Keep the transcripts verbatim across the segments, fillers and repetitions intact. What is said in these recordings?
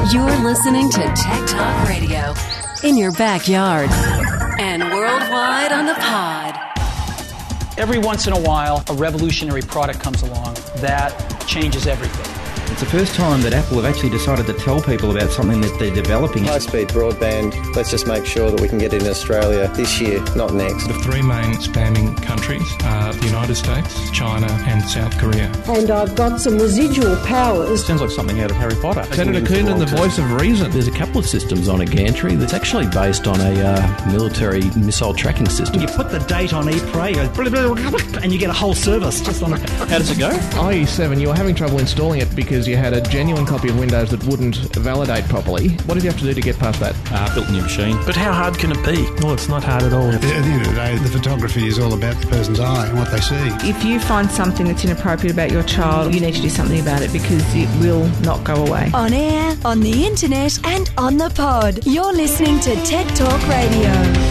You're listening to Tech Talk Radio in your backyard and worldwide on the pod. Every once in a while, a revolutionary product comes along that changes everything. It's the first time that Apple have actually decided to tell people about something that they're developing. High-speed broadband, let's just make sure that we can get it in Australia this year, not next. The three main expanding countries are the United States, China and South Korea. And I've got some residual powers. Sounds like something out of Harry Potter. Senator Coonan, the voice of reason. There's a couple of systems on a gantry that's actually based on a uh, military missile tracking system. You put the date on ePray and you get a whole service just on it. How does it go? i E seven, you were having trouble installing it because you had a genuine copy of Windows that wouldn't validate properly. What did you have to do to get past that? Uh, built a new machine. But how hard can it be? Well, it's not hard at all. At the end of the day, the photography is all about the person's eye and what they see. If you find something that's inappropriate about your child, you need to do something about it because it will not go away. On air, on the internet and on the pod. You're listening to Tech Talk Radio.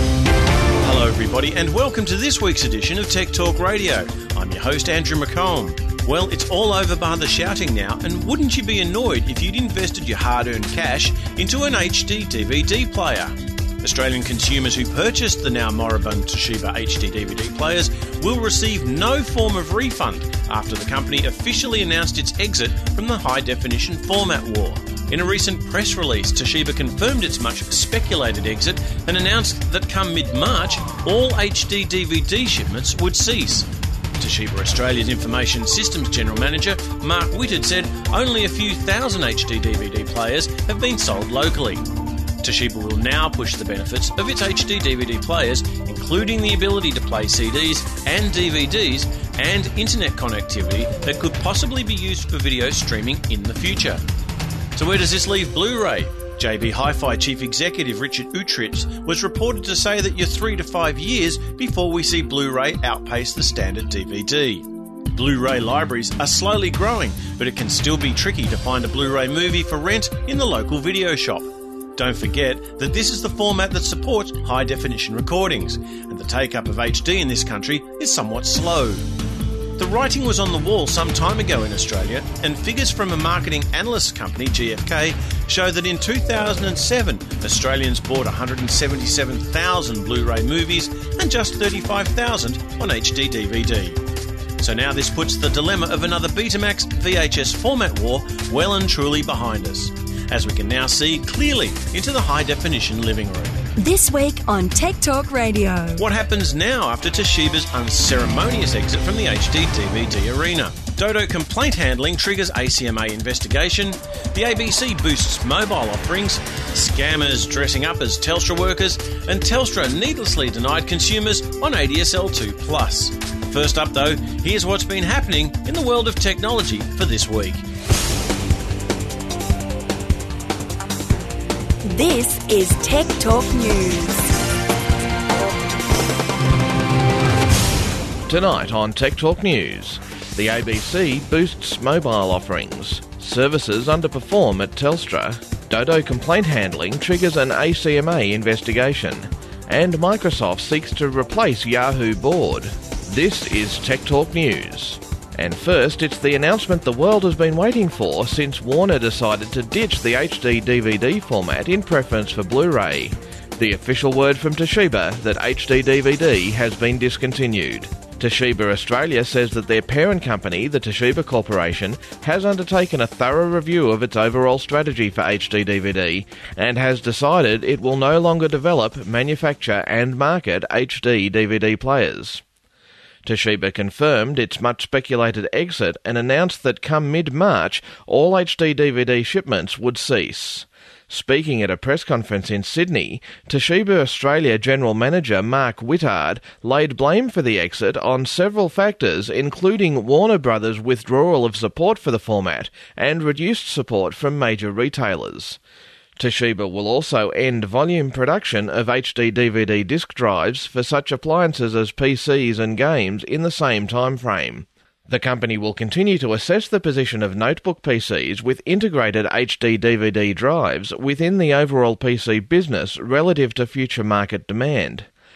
Hello everybody and welcome to this week's edition of Tech Talk Radio. I'm your host Andrew McComb. Well, it's all over bar the shouting now, and wouldn't you be annoyed if you'd invested your hard-earned cash into an H D D V D player? Australian consumers who purchased the now moribund Toshiba H D D V D players will receive no form of refund after the company officially announced its exit from the high-definition format war. In a recent press release, Toshiba confirmed its much speculated exit and announced that come mid-March, all H D D V D shipments would cease. Toshiba Australia's Information Systems General Manager, Mark Whittard, said only a few thousand H D D V D players have been sold locally. Toshiba will now push the benefits of its H D D V D players, including the ability to play C Ds and D V Ds and internet connectivity that could possibly be used for video streaming in the future. So where does this leave Blu-ray? J B Hi-Fi Chief Executive Richard Uechtritz was reported to say that you're three to five years before we see Blu-ray outpace the standard D V D. Blu-ray libraries are slowly growing, but it can still be tricky to find a Blu-ray movie for rent in the local video shop. Don't forget that this is the format that supports high-definition recordings, and the take-up of H D in this country is somewhat slow. The writing was on the wall some time ago in Australia, and figures from a marketing analyst company, G F K, show that in two thousand seven, Australians bought one hundred seventy-seven thousand Blu-ray movies and just thirty-five thousand on H D D V D. So now this puts the dilemma of another Betamax V H S format war well and truly behind us, as we can now see clearly into the high-definition living room. This week on Tech Talk Radio. What happens now after Toshiba's unceremonious exit from the H D D V D arena? Dodo complaint handling triggers A C M A investigation. The A B C boosts mobile offerings. Scammers dressing up as Telstra workers. And Telstra needlessly denied consumers on A D S L two plus. First up though, here's what's been happening in the world of technology for this week. This is Tech Talk News. Tonight on Tech Talk News, the A B C boosts mobile offerings. Services underperform at Telstra. Dodo complaint handling triggers an A C M A investigation. And Microsoft seeks to replace Yahoo board. This is Tech Talk News. And first, it's the announcement the world has been waiting for since Warner decided to ditch the H D D V D format in preference for Blu-ray. The official word from Toshiba that H D D V D has been discontinued. Toshiba Australia says that their parent company, the Toshiba Corporation, has undertaken a thorough review of its overall strategy for H D D V D and has decided it will no longer develop, manufacture and market H D D V D players. Toshiba confirmed its much-speculated exit and announced that come mid-March, all H D D V D shipments would cease. Speaking at a press conference in Sydney, Toshiba Australia General Manager Mark Whittard laid blame for the exit on several factors, including Warner Brothers' withdrawal of support for the format and reduced support from major retailers. Toshiba will also end volume production of H D D V D disk drives for such appliances as P Cs and games in the same time frame. The company will continue to assess the position of notebook P Cs with integrated H D D V D drives within the overall P C business relative to future market demand.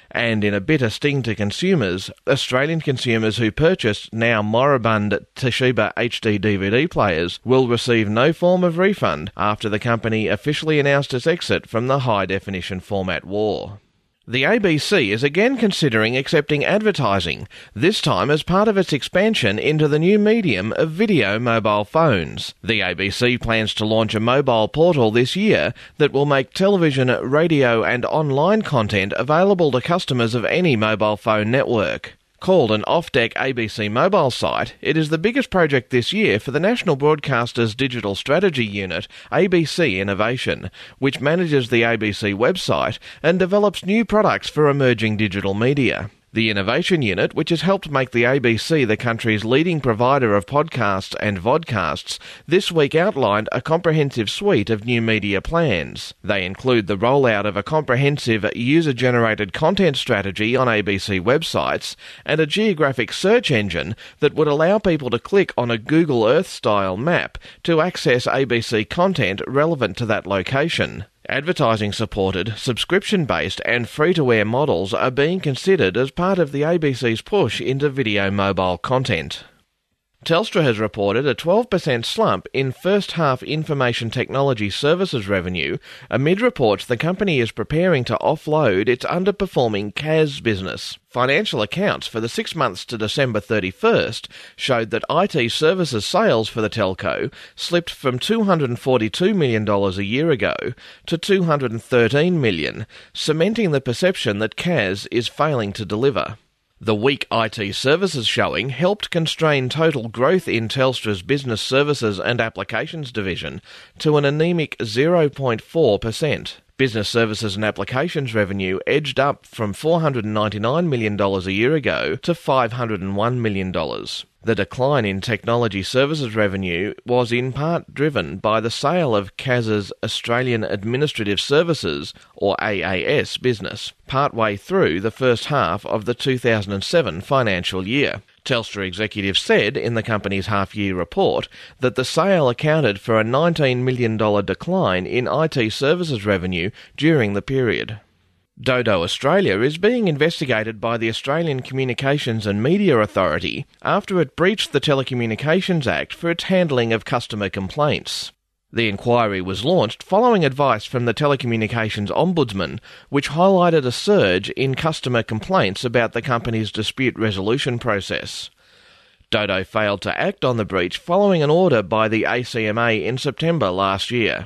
And in a bitter sting to consumers, Australian consumers who purchased now moribund Toshiba H D D V D players will receive no form of refund after the company officially announced its exit from the high-definition format war. The A B C is again considering accepting advertising, this time as part of its expansion into the new medium of video mobile phones. The A B C plans to launch a mobile portal this year that will make television, radio and online content available to customers of any mobile phone network. Called an off-deck A B C mobile site, it is the biggest project this year for the National Broadcaster's Digital Strategy Unit, A B C Innovation, which manages the A B C website and develops new products for emerging digital media. The Innovation Unit, which has helped make the A B C the country's leading provider of podcasts and vodcasts, this week outlined a comprehensive suite of new media plans. They include the rollout of a comprehensive user-generated content strategy on A B C websites and a geographic search engine that would allow people to click on a Google Earth-style map to access A B C content relevant to that location. Advertising-supported, subscription-based and free-to-air models are being considered as part of the A B C's push into video mobile content. Telstra has reported a twelve percent slump in first-half information technology services revenue amid reports the company is preparing to offload its underperforming C A S business. Financial accounts for the six months to December thirty-first showed that I T services sales for the telco slipped from two hundred forty-two million dollars a year ago to two hundred thirteen million dollars, cementing the perception that C A S is failing to deliver. The weak I T services showing helped constrain total growth in Telstra's Business Services and Applications division to an anemic zero point four percent. Business Services and Applications revenue edged up from four hundred ninety-nine million dollars a year ago to five hundred one million dollars. The decline in technology services revenue was in part driven by the sale of C A S's Australian Administrative Services, or A A S, business, partway through the first half of the two thousand seven financial year. Telstra executives said in the company's half-year report that the sale accounted for a nineteen million dollars decline in I T services revenue during the period. Dodo Australia is being investigated by the Australian Communications and Media Authority after it breached the Telecommunications Act for its handling of customer complaints. The inquiry was launched following advice from the Telecommunications Ombudsman, which highlighted a surge in customer complaints about the company's dispute resolution process. Dodo failed to act on the breach following an order by the A C M A in September last year.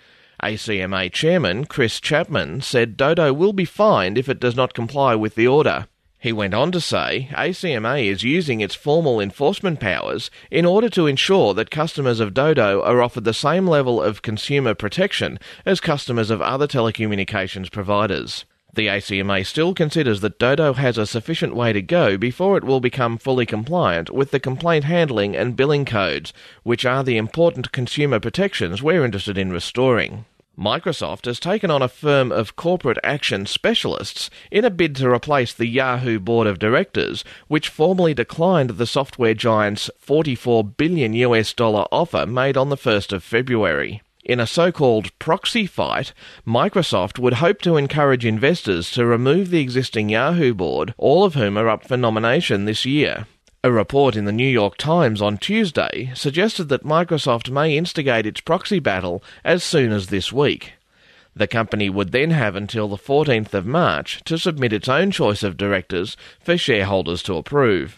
A C M A Chairman Chris Chapman said Dodo will be fined if it does not comply with the order. He went on to say A C M A is using its formal enforcement powers in order to ensure that customers of Dodo are offered the same level of consumer protection as customers of other telecommunications providers. The A C M A still considers that Dodo has a sufficient way to go before it will become fully compliant with the complaint handling and billing codes, which are the important consumer protections we're interested in restoring. Microsoft has taken on a firm of corporate action specialists in a bid to replace the Yahoo board of directors, which formally declined the software giant's forty-four billion U S dollar offer made on the first of February. In a so-called proxy fight, Microsoft would hope to encourage investors to remove the existing Yahoo board, all of whom are up for nomination this year. A report in the New York Times on Tuesday suggested that Microsoft may instigate its proxy battle as soon as this week. The company would then have until the fourteenth of March to submit its own choice of directors for shareholders to approve.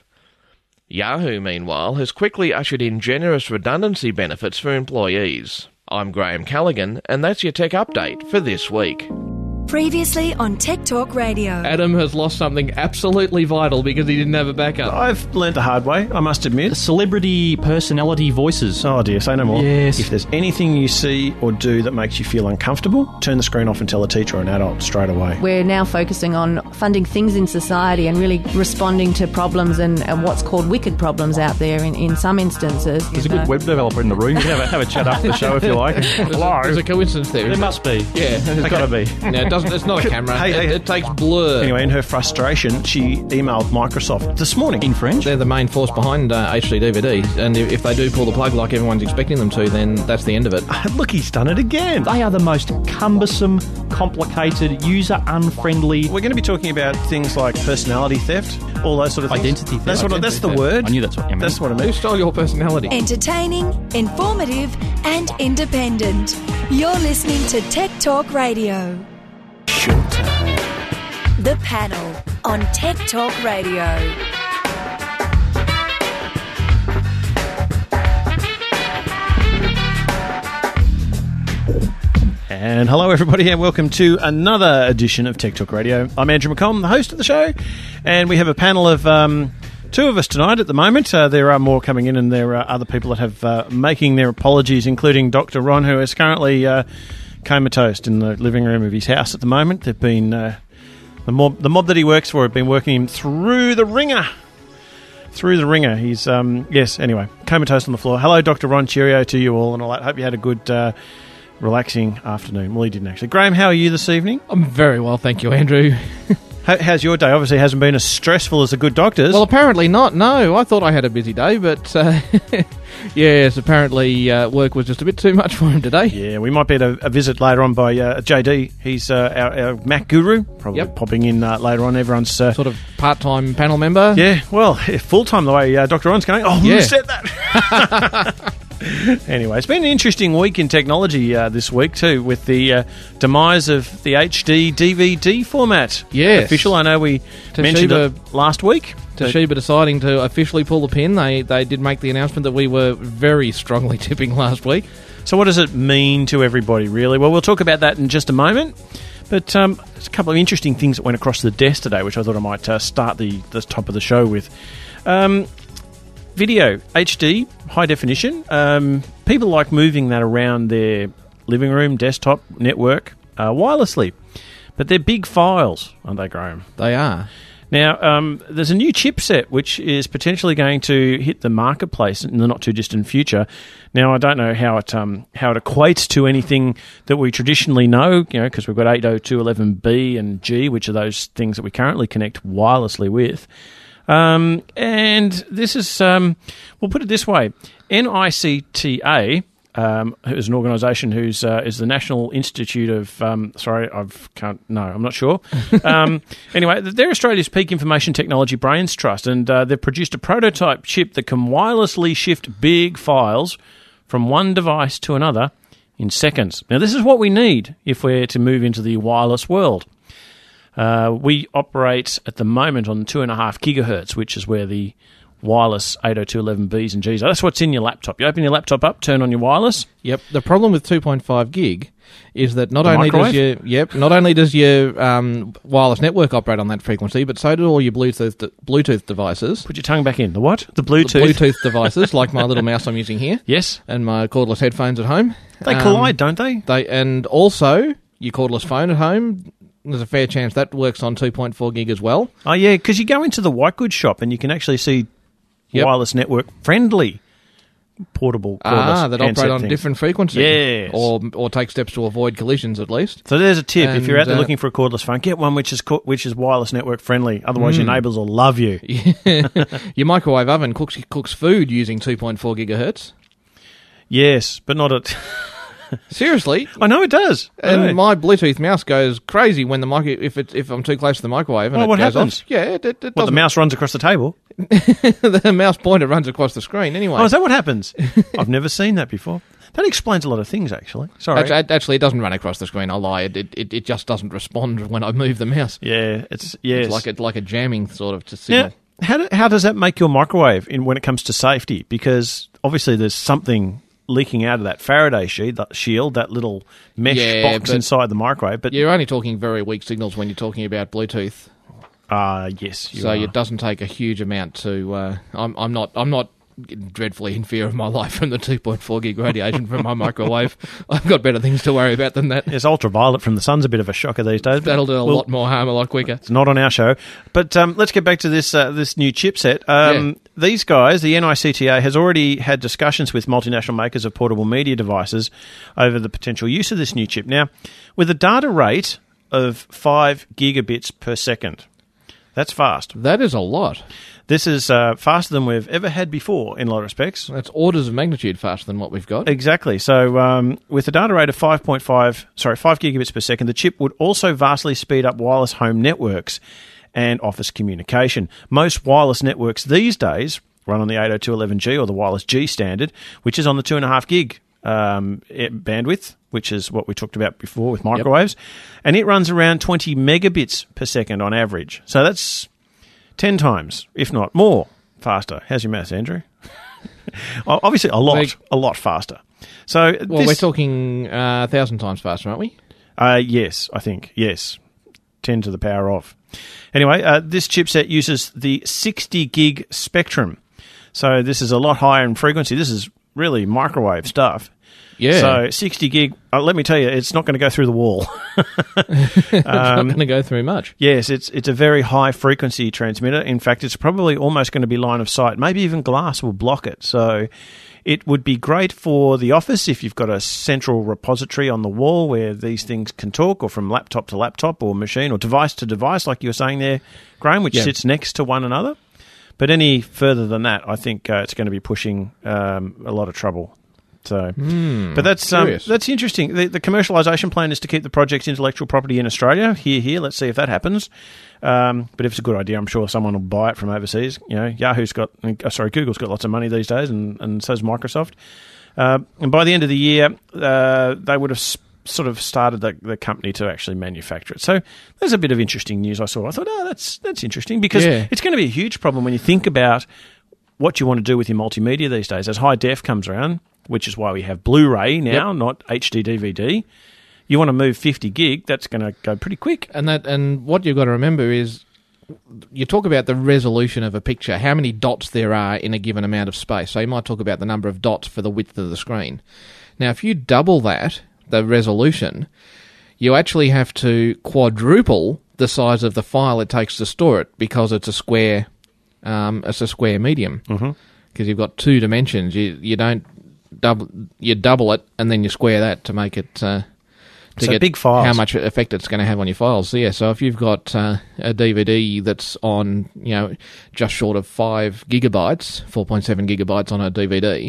Yahoo, meanwhile, has quickly ushered in generous redundancy benefits for employees. I'm Graham Callaghan, and that's your tech update for this week. Previously on Tech Talk Radio. Adam has lost something absolutely vital because he didn't have a backup. I've learnt the hard way, I must admit. Celebrity personality voices. Oh dear, say no more. Yes. If there's anything you see or do that makes you feel uncomfortable, turn the screen off and tell a teacher or an adult straight away. We're now focusing on funding things in society and really responding to problems and, and what's called wicked problems out there in, in some instances. There's a good web developer in the room. You can have a, have a chat after the show if you like. Hello. There's a coincidence there. There must be. Yeah. There's got to be. No, it doesn't, it's not a camera. Hey, hey, it, it takes blur. Anyway, in her frustration, she emailed Microsoft this morning. In French? They're the main force behind uh, H D D V D, and if, if they do pull the plug like everyone's expecting them to, then that's the end of it. Look, he's done it again. They are the most cumbersome, complicated, user-unfriendly. We're going to be talking about things like personality theft, all those sort of things. Identity theft. That's what. Identity That's the theft. word. I knew that's what you meant. That's what I meant. Who stole your personality? Entertaining, informative, and independent. You're listening to Tech Talk Radio. Showtime. The Panel on Tech Talk Radio. And hello, everybody, and welcome to another edition of Tech Talk Radio. I'm Andrew McComb, the host of the show, and we have a panel of um, two of us tonight at the moment. Uh, there are more coming in, and there are other people that have uh, making their apologies, including Doctor Ron, who is currently uh, comatose in the living room of his house at the moment. They've been uh, the mob, the mob that he works for have been working him through the ringer. Through the ringer. He's, um, yes, anyway, comatose on the floor. Hello, Doctor Ron. Cheerio to you all, and all that. Hope you had a good... Uh, relaxing afternoon. Well, he didn't actually. Graham, how are you this evening? I'm very well, thank you, Andrew. how, how's your day? Obviously, it hasn't been as stressful as the good doctors. Well, apparently not. No, I thought I had a busy day, but uh, yes, apparently uh, work was just a bit too much for him today. Yeah, we might be at a, a visit later on by uh, J D. He's uh, our, our Mac guru, probably yep. popping in uh, later on. Everyone's uh, sort of part-time panel member. Yeah, well, full-time the way uh, Doctor Ron's going. Oh, yeah. Who said that? Anyway, it's been an interesting week in technology uh, this week too, with the uh, demise of the H D D V D format. Yes. Official. I know we Toshiba, mentioned it last week. Toshiba deciding to officially pull the pin. They they did make the announcement that we were very strongly tipping last week. So what does it mean to everybody, really? Well, we'll talk about that in just a moment. But um, there's a couple of interesting things that went across the desk today, which I thought I might uh, start the, the top of the show with. Um... Video, H D, high definition. Um, people like moving that around their living room, desktop, network, uh, wirelessly. But they're big files, aren't they, Graham? They are. Now, um, there's a new chipset which is potentially going to hit the marketplace in the not-too-distant future. Now, I don't know how it um, how it equates to anything that we traditionally know, you know, because we've got eight oh two dot eleven B and G, which are those things that we currently connect wirelessly with. Um, and this is, um, we'll put it this way, N I C T A, um, who's an organisation who's uh, is the National Institute of, um, sorry, I've can't, no, I'm not sure. Um, anyway, they're Australia's peak information technology brains trust, and uh, they've produced a prototype chip that can wirelessly shift big files from one device to another in seconds. Now, this is what we need if we're to move into the wireless world. Uh, we operate at the moment on two and a half gigahertz, which is where the wireless eight oh two dot eleven B's and G's are. That's what's in your laptop. You open your laptop up, turn on your wireless. Yep. The problem with two point five gig is that not the only microwave? does your yep not only does your um, wireless network operate on that frequency, but so do all your Bluetooth de- Bluetooth devices. Put your tongue back in. The what? The Bluetooth. The Bluetooth devices, like my little mouse I'm using here. Yes. And my cordless headphones at home. They um, collide, don't they? They and also your cordless phone at home. There's a fair chance that works on two point four gig as well. Oh, yeah, because you go into the white goods shop and you can actually see yep. wireless network friendly portable cordless Ah, that operate on things. different frequencies. Yes. Or or take steps to avoid collisions at least. So there's a tip. And, if you're out there uh, looking for a cordless phone, get one which is co- which is wireless network friendly. Otherwise, mm. your neighbours will love you. Your microwave oven cooks cooks food using two point four gigahertz. Yes, but not at... Seriously, I know it does. I and know. my Bluetooth mouse goes crazy when the micro if it if I'm too close to the microwave. And well, it what goes happens? Off. Yeah, it, it, it What, the mouse runs across the table? The mouse pointer runs across the screen. Anyway, oh, is that what happens? I've never seen that before. That explains a lot of things, actually. Sorry, actually, actually, it doesn't run across the screen. I lie. It, it it just doesn't respond when I move the mouse. Yeah, it's yes, it's like a like a jamming sort of to signal. Now, how do, how does that make your microwave in when it comes to safety? Because obviously, there's something leaking out of that Faraday shield, that, shield, that little mesh yeah, box inside the microwave. But you're only talking very weak signals when you're talking about Bluetooth. Ah, uh, yes. So are. It doesn't take a huge amount to. Uh, I'm, I'm not. I'm not dreadfully in fear of my life from the two point four gig radiation from my microwave. I've got better things to worry about than that. Yes, ultraviolet from the sun's a bit of a shocker these days. That'll do a we'll, lot more harm a lot quicker. It's not on our show. But um, let's get back to this uh, this new chipset. Um, yeah. These guys, the N I C T A, has already had discussions with multinational makers of portable media devices over the potential use of this new chip. Now, with a data rate of five gigabits per second, that's fast. That is a lot. This is uh, faster than we've ever had before in a lot of respects. That's orders of magnitude faster than what we've got. Exactly. So um, with a data rate of five point five, sorry, five gigabits per second, the chip would also vastly speed up wireless home networks and office communication. Most wireless networks these days run on the eight oh two dot eleven G or the wireless G standard, which is on the two point five gig um, bandwidth, which is what we talked about before with microwaves. Yep. And it runs around twenty megabits per second on average. So that's ten times, if not more, faster. How's your maths, Andrew? Obviously, a lot, like, a lot faster. So, well, this, we're talking uh, a thousand times faster, aren't we? Uh, yes, I think yes, ten to the power of. Anyway, uh, this chipset uses the sixty gig spectrum, so this is a lot higher in frequency. This is really microwave stuff. Yeah. So sixty gig, uh, let me tell you, it's not going to go through the wall. It's um, not going to go through much. Yes, it's it's a very high frequency transmitter. In fact, it's probably almost going to be line of sight. Maybe even glass will block it. So it would be great for the office if you've got a central repository on the wall where these things can talk, or from laptop to laptop or machine or device to device, like you were saying there, Graham, which yeah. sits next to one another. But any further than that, I think uh, it's going to be pushing um, a lot of trouble. So, mm, but that's um, that's interesting. The, the commercialisation plan is to keep the project's intellectual property in Australia. Here, here. Let's see if that happens. Um, but if it's a good idea, I'm sure someone will buy it from overseas. You know, Yahoo's got, uh, sorry, Google's got lots of money these days, and and so's Microsoft. Uh, and by the end of the year, uh, they would have sp- sort of started the, the company to actually manufacture it. So there's a bit of interesting news I saw. I thought, oh, that's that's interesting, because yeah. it's going to be a huge problem when you think about what you want to do with your multimedia these days. As high def comes around, which is why we have Blu-ray now, yep. not H D D V D. You want to move fifty gig, that's going to go pretty quick. And that, and what you've got to remember is, you talk about the resolution of a picture, how many dots there are in a given amount of space. So you might talk about the number of dots for the width of the screen. Now, if you double that, the resolution, you actually have to quadruple the size of the file it takes to store it, because it's a square, um, it's a square medium. Because mm-hmm. you've got two dimensions. You you don't double you double it and then you square that to make it uh, to so get big files. How much effect it's going to have on your files. So, yeah, so if you've got uh, a D V D that's on, you know, just short of five gigabytes, four point seven gigabytes on a D V D,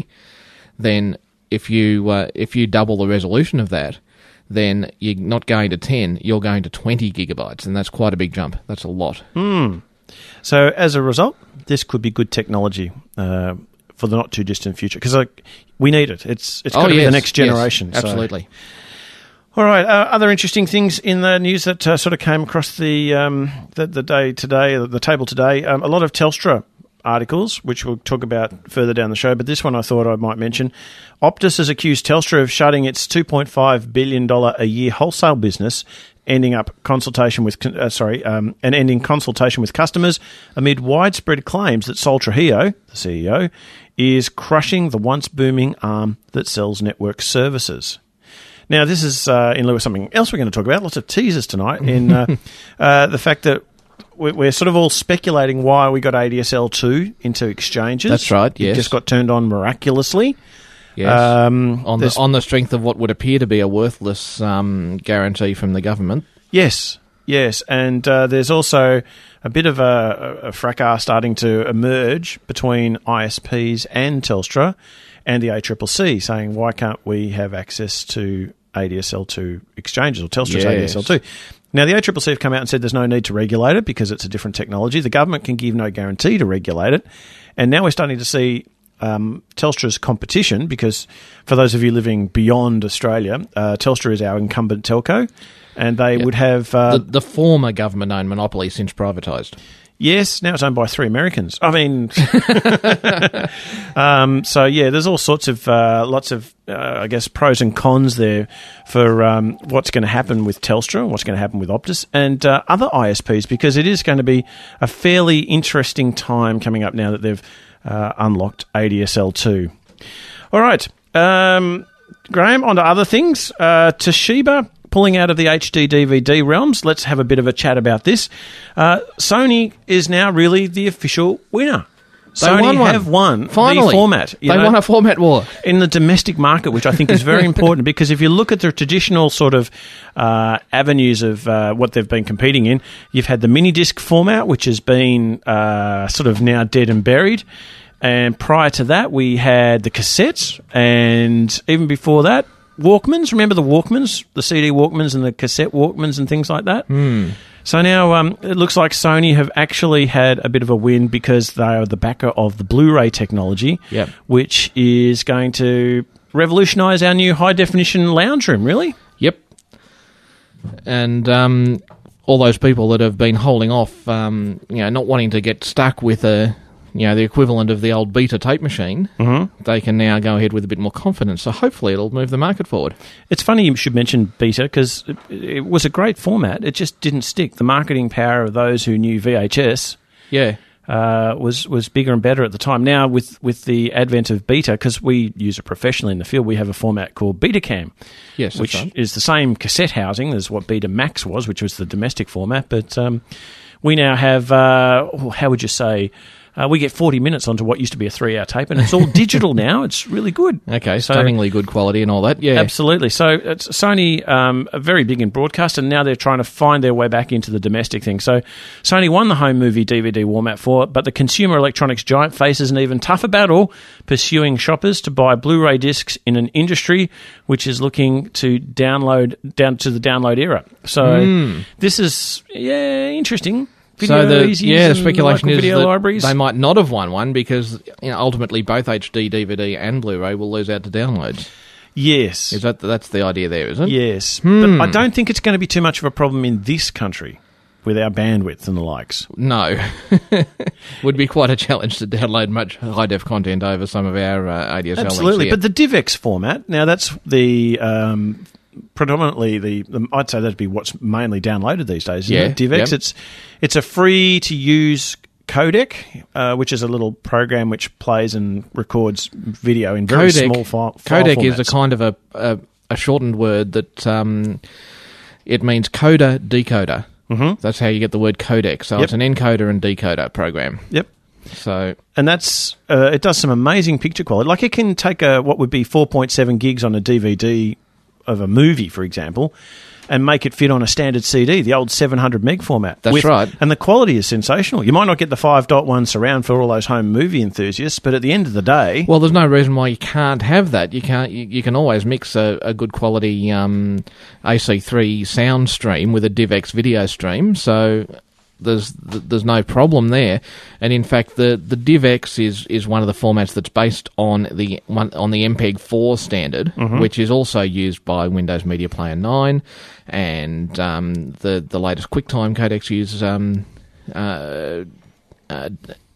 then if you uh, if you double the resolution of that, then you're not going to ten, you're going to twenty gigabytes, and that's quite a big jump. That's a lot. Mm. So as a result, this could be good technology uh, for the not too distant future, because like, we need it. It's it's got oh, to yes, be the next generation. Yes, absolutely. So. All right. Uh, other interesting things in the news that uh, sort of came across the um, the, the day today, the table today. Um, a lot of Telstra articles, which we'll talk about further down the show, but this one I thought I might mention. Optus has accused Telstra of shutting its two point five billion dollars a year wholesale business, ending up consultation with uh, sorry, um, and ending consultation with customers amid widespread claims that Sol Trujillo, the C E O, is crushing the once booming arm that sells network services. Now, this is uh, in lieu of something else we're going to talk about. Lots of teasers tonight in uh, uh, the fact that we're sort of all speculating why we got A D S L two into exchanges. That's right, yes. It just got turned on miraculously. Yes, um, on, the, on the strength of what would appear to be a worthless um, guarantee from the government. Yes, yes. And uh, there's also a bit of a, a fracas starting to emerge between I S Ps and Telstra and the A C C C, saying, why can't we have access to A D S L two exchanges, or Telstra's yes. A D S L two? Now, the A C C C have come out and said there's no need to regulate it because it's a different technology. The government can give no guarantee to regulate it. And now we're starting to see um, Telstra's competition, because for those of you living beyond Australia, uh, Telstra is our incumbent telco, and they yep. would have... Uh, the, the former government-owned monopoly since privatised. Yes, now it's owned by three Americans. I mean, um, so yeah, there's all sorts of, uh, lots of, uh, I guess, pros and cons there for um, what's going to happen with Telstra and what's going to happen with Optus and uh, other I S Ps, because it is going to be a fairly interesting time coming up now that they've uh, unlocked A D S L two. All right, um, Graham, on to other things. Uh, Toshiba pulling out of the H D D V D realms. Let's have a bit of a chat about this. Uh, Sony is now really the official winner. Sony won one. have won Finally. the format. They know, won a format war. In the domestic market, which I think is very important, because if you look at the traditional sort of uh, avenues of uh, what they've been competing in, you've had the mini-disc format, which has been uh, sort of now dead and buried. And prior to that, we had the cassettes, and even before that, Walkmans. Remember the Walkmans? The C D Walkmans and the cassette Walkmans and things like that? Hmm. So now um, it looks like Sony have actually had a bit of a win because they are the backer of the Blu-ray technology, yep. which is going to revolutionise our new high-definition lounge room, really. Yep. And um, all those people that have been holding off, um, you know, not wanting to get stuck with a... you know, the equivalent of the old beta tape machine, mm-hmm. they can now go ahead with a bit more confidence. So hopefully it'll move the market forward. It's funny you should mention beta because it, it was a great format. It just didn't stick. The marketing power of those who knew V H S yeah. uh, was was bigger and better at the time. Now with, with the advent of beta, because we use it professionally in the field, we have a format called Betacam, yes, which right. is the same cassette housing as what Betamax was, which was the domestic format. But um, we now have, uh, how would you say... Uh, we get forty minutes onto what used to be a three-hour tape, and it's all digital now. It's really good. Okay, so, stunningly good quality and all that, yeah. Absolutely. So it's Sony um, are very big in broadcast, and now they're trying to find their way back into the domestic thing. So Sony won the home movie D V D format for, but the consumer electronics giant faces an even tougher battle, pursuing shoppers to buy Blu-ray discs in an industry which is looking to download down to the download era. So mm. this is, yeah, interesting. Video so the yeah, the speculation is video that libraries. They might not have won one because you know, ultimately both H D, D V D, and Blu-ray will lose out to downloads. Yes, is that that's the idea there, is it? Yes, hmm. but I don't think it's going to be too much of a problem in this country with our bandwidth and the likes. No, would be quite a challenge to download much high def content over some of our uh, A D S L Absolutely, links but the DivX format now that's the. Um, predominantly the, the I'd say that'd be what's mainly downloaded these days, isn't yeah, it? DivX. Yep. It's it's a free to use codec, uh, which is a little program which plays and records video in very codec, small file, file Codec formats. is a kind of a, a, a shortened word that um, it means coder decoder. Mm-hmm. That's how you get the word codec. So yep. it's an encoder and decoder program. Yep. So and that's uh, it does some amazing picture quality. Like it can take a what would be four point seven gigs on a D V D of a movie, for example, and make it fit on a standard C D, the old seven hundred meg format. That's with, right. And the quality is sensational. You might not get the five point one surround for all those home movie enthusiasts, but at the end of the day... Well, there's no reason why you can't have that. You can't. You, you can always mix a, a good quality um, A C three sound stream with a DivX video stream, so... There's there's no problem there, and in fact the, the DivX is, is one of the formats that's based on the one on the M P E G four standard, mm-hmm. which is also used by Windows Media Player nine, and um, the the latest QuickTime codecs use um, uh, uh,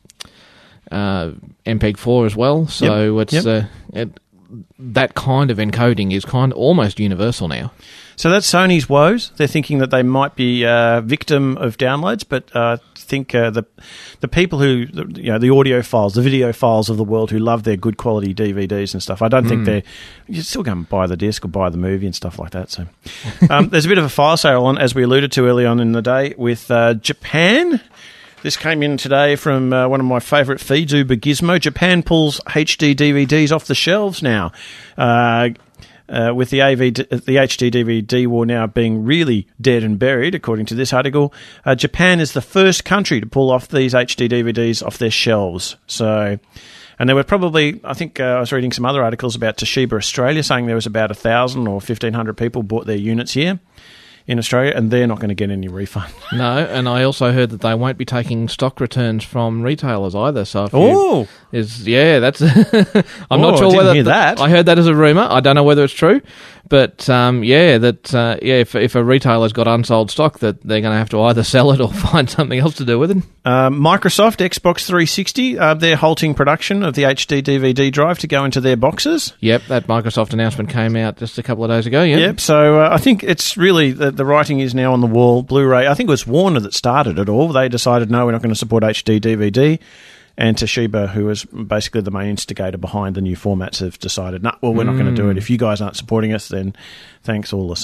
uh, M P E G four as well. So yep. it's yep. Uh, it, that kind of encoding is kind of almost universal now. So that's Sony's woes. They're thinking that they might be a uh, victim of downloads, but I uh, think uh, the the people who, you know, the audio files, the video files of the world who love their good quality D V Ds and stuff, I don't mm. think they're... You still go and buy the disc or buy the movie and stuff like that. So um, there's a bit of a fire sale on, as we alluded to early on in the day, with uh, Japan. This came in today from uh, one of my favourite feeds, Uber Gizmo. Japan pulls H D D V Ds off the shelves now. Uh... Uh, with the A V, the H D D V D war now being really dead and buried, according to this article, uh, Japan is the first country to pull off these H D D V Ds off their shelves. So, and there were probably, I think uh, I was reading some other articles about Toshiba Australia saying there was about a thousand or fifteen hundred people bought their units here in Australia, and they're not going to get any refund. No, and I also heard that they won't be taking stock returns from retailers either. So, if oh, you, is yeah, that's. I'm oh, not sure I didn't whether hear that. I heard that as a rumor. I don't know whether it's true, but um, yeah, that uh, yeah, if if a retailer's got unsold stock, that they're going to have to either sell it or find something else to do with it. Um, Microsoft Xbox three sixty, uh, they're halting production of the H D D V D drive to go into their boxes. Yep, that Microsoft announcement came out just a couple of days ago. Yep. Yep. So uh, I think it's really the, the writing is now on the wall. Blu-ray. I think it was Warner that started it all. They decided no, we're not going to support H D D V D. And Toshiba, who was basically the main instigator behind the new formats, have decided, no, nah, well, we're mm. not going to do it. If you guys aren't supporting us, then thanks all the same.